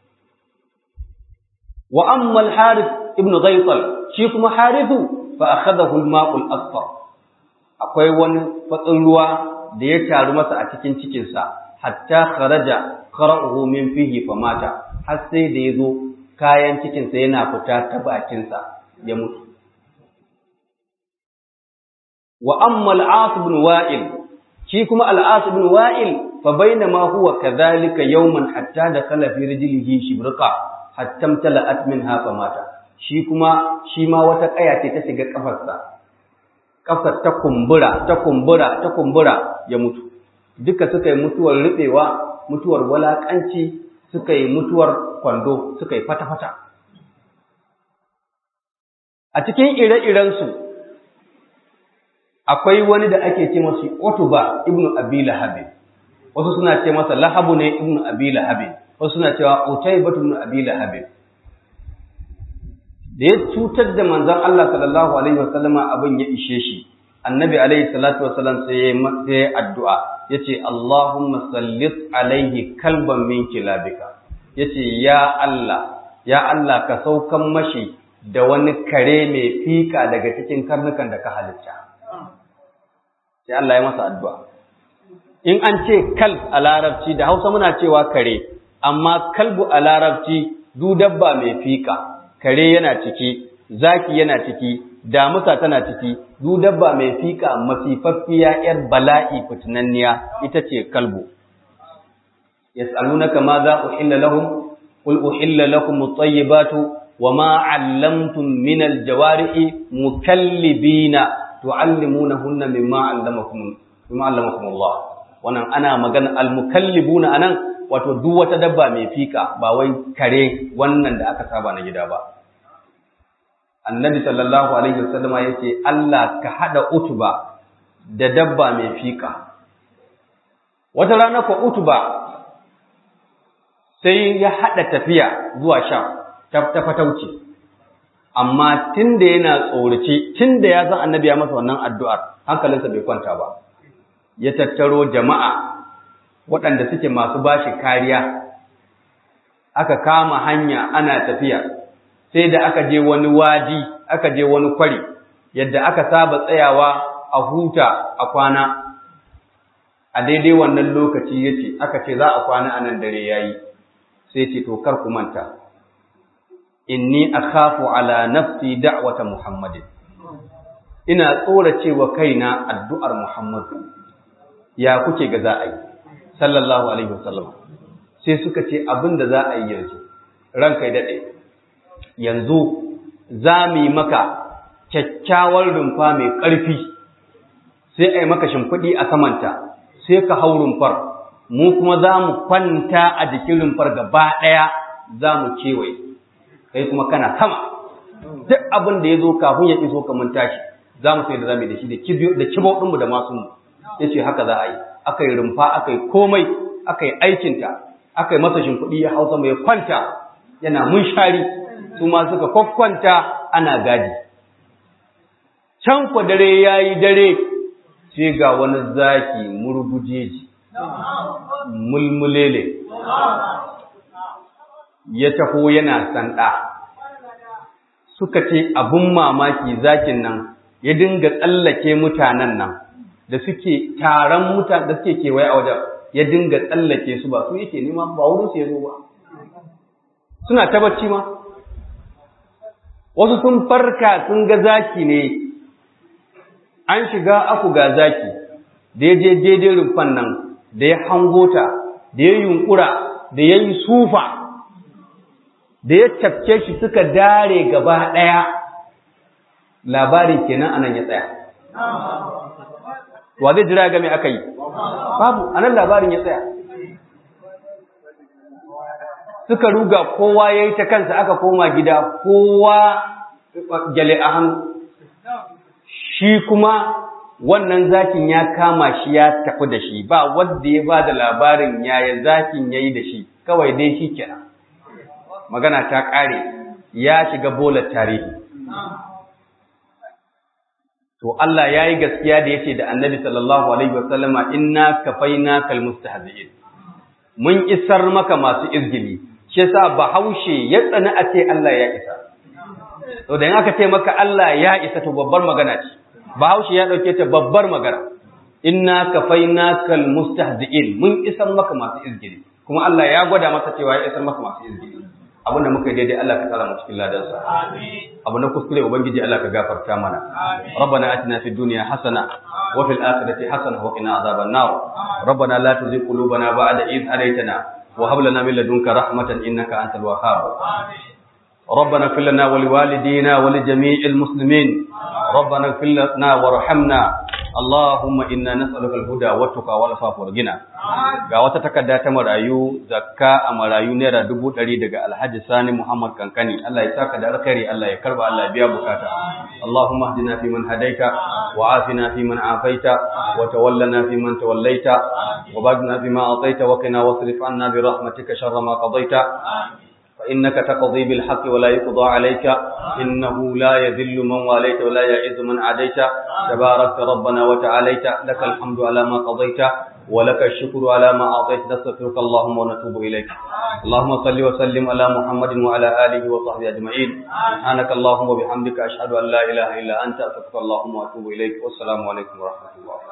Wa amma al-Harith ibn Ghaytal, shi kuma Harithu fa akhadahu al-ma'u al-asfar, akwai wani fatsin ruwa da ya taru masa a cikin cikinsa, hatta kharaja qara'uhu min fihi famata, har sai da yazo kayan cikinsa yana fita ta bakinsa ya mutu. Wa amma al-As ibn Wa'il, shi kuma al-As ibn Wa'il fa bainama huwa kadhalika yawman hatta dakhala fi rijlihi shibrqa hatta tala'at minha famata, shi ma wata kaya ce ta shiga kafarsa, kafar ta kumbura ya mutu. Duka suka yi mutuwar rubewa, mutuwar walakanci, suka yi mutuwar kwando, suka yi fata-fata. A cikin ire-irensu akwai wani da ake ce masa Utba ibn Abi Lahab, wasu suna ce masa Lahabu ne ibn Abi Lahab, wasu suna cewa Utaybah ibn Abi Lahab. Da ya cutar da manzon Allah sallallahu alaihi wasallama abin ya ishe shi, annabi alaihi salatu wasallam sai ya addu'a, yace Allahumma sallit alaihi kalban min kilabika, yace ya Allah ka saukan mashi da wani kare mai fika daga cikin karnukan da ka halitta. Sai Allah ya masa addu'a. In an ce kalb a larabci, da Hausa muna cewa kare, amma kalbu a larabci du dabba mai fika, kare yana ciki, zaki yana ciki, damusa tana ciki, du dabba mai fika masifaffiya ‘yar bala'i fitinanniya ita ce kalbu. Yas'alunaka ma za uhilla lahum, qul uhilla lakum at-tayyibatu wa ma 'allamtum min al-jawari'i mukallibina tu'allimunahunna mimma 'allamakum Allah. Wannan ana magana al-mukallibuna anan, wato duk wata dabba mai fika, ba wai kare wannan da aka saba na gida ba. Annabi sallallahu alaihi wasallam yace Allah ka hada Utba da dabba mai fika. Wata rana ko Utba sai ya hada tafiya zuwa Sham ta fatauci, amma tunda yana tsorace, tunda ya san Annabi ya masa wannan addu'ar, hankalinsa bai kwanta ba. Ya tattaro jama'a waɗanda suke masu bashi kariya, aka kama hanya ana tafiya, sai da aka je wani waji, aka je wani kwari, yadda aka saba tsayawa a huta a kwana. A daidai wannan lokaci yace, aka ce za a kwana anan dare yayi, sai ce to kar ku manta, inni akhafu ala nafsi da'wata Muhammadin, ina tsoracewa kaina addu'ar Muhammadu. Ya kuke ga za a yi sallallahu alaihi wasallam? Sai suka ce abin da za a yi yanzu, ranka ya daɗe, yanzu za mu yi maka kyakkyawar rumfa mai ƙarfi, sai a yi maka shimfiɗi a samanta, sai ka hau rumfar, mu kuma za mu kwanta a jikin rumfar gaba ɗaya, za mu kewaye, kai kuma kana sama. Duk abin da ya zo kafin ya iso ka mun tashi, za mu sai da za mu yi da shi da kibau ɗinmu da masunmu. Ya ce haka za a yi, aka yi rumfa, aka yi komai, aka yi aikinta, aka yi masa shimfiɗi ya hausa mai kwanta, yana munshari, su ma suka kwakwanta ana gadi. Can kwa dare ya yi dare, sai ga wani zaki murgujeji, mulmulele, ya taho yana sanda. Suka ce abin mamaki zakin nan ya dinga tsallake mutanen nan, da suke taron mutane da suke kewaye a wajen, ya dinga tsallake su, ba su yake nema, ba wurin su ya zo ba, suna ta bacci ma. Wasu sun farka sun ga zaki ne, an shiga aku ga zaki, da ya je daidai rumfan nan, da ya hangota, da ya yunkura, da ya yi sufa, da ya cafke shi suka dare gaba ɗaya, labari kenan anan ya tsaya. Wa zai jira game aka yi? Babu, anan labarin ya tsaya. Suka ruga kowa ya yi ta kansa aka koma gida, kowa gyale a hannu. Shi kuma wannan zakin ya kama shi ya tafi da shi, ba wanda ya ba da labarin yaya zakin ya yi da shi, kawai dai shi kenan. Magana ta ƙare, ya shiga bolar tarihi. To Allah ya yi gaskiya da ya ce da Annabi sallallahu Alaihi wasallama, inna kafaina kal mustahzi'in. Mun isar maka masu izgili, shi yasa Bahaushe ya tsani a ce Allah ya isa. To da in aka ce maka Allah ya isa to babbar magana ce. Bahaushe ya dauke ta babbar magana. Inna kafaina kal mustahzi'in. Mun isar maka masu izgili. Kuma Allah ya gwada masa cewa ya isar maka masu izgili. Abin da muka yi daidai Allah ka tsara mu cikin ladansa. Amin. Abu na kuskure ubangiji Allah ka gafarta mana. Amin. Rabbana atina fid dunya hasana wa fil akhirati hasana wa qina adhaban nar. Rabbana la tuzigh qulubana ba'da idh hadaytana wa hab lana min ladunka rahmatan innaka antal wahhab. Amin. ربنا اغفر لنا ولوالدينا ولجميع المسلمين ربنا اغفر لنا وارحمنا اللهم إنا نسألك الهدى والتقى والعفاف والغنى ga wata takarda ta marayu zakka a marayu naira 100 daga Alhaji Sani Muhammad Kankani Allah ya saka da alkhairi Allah ya karba Allah ya biya bukata Allahumma hdina fi man hadaita wa afina fi man afaita wa tawallana fi man tawallaita wa baghna fi ma ataita wa qina wasrif anna bi rahmatika sharra ma qadaita فإنك تقضي بالحق ولا يقضى عليك إنه لا يذل من واليت ولا يعز من عاديت تبارك ربنا وتعاليت لك الحمد على ما قضيت ولك الشكر على ما أعطيت نستغفرك اللهم ونتوب إليك اللهم صل وسلم على محمد وعلى آله وصحبه أجمعين سبحانك اللهم وبحمدك أشهد أن لا إله إلا أنت أستغفرك اللهم وأتوب إليك والسلام عليكم ورحمة الله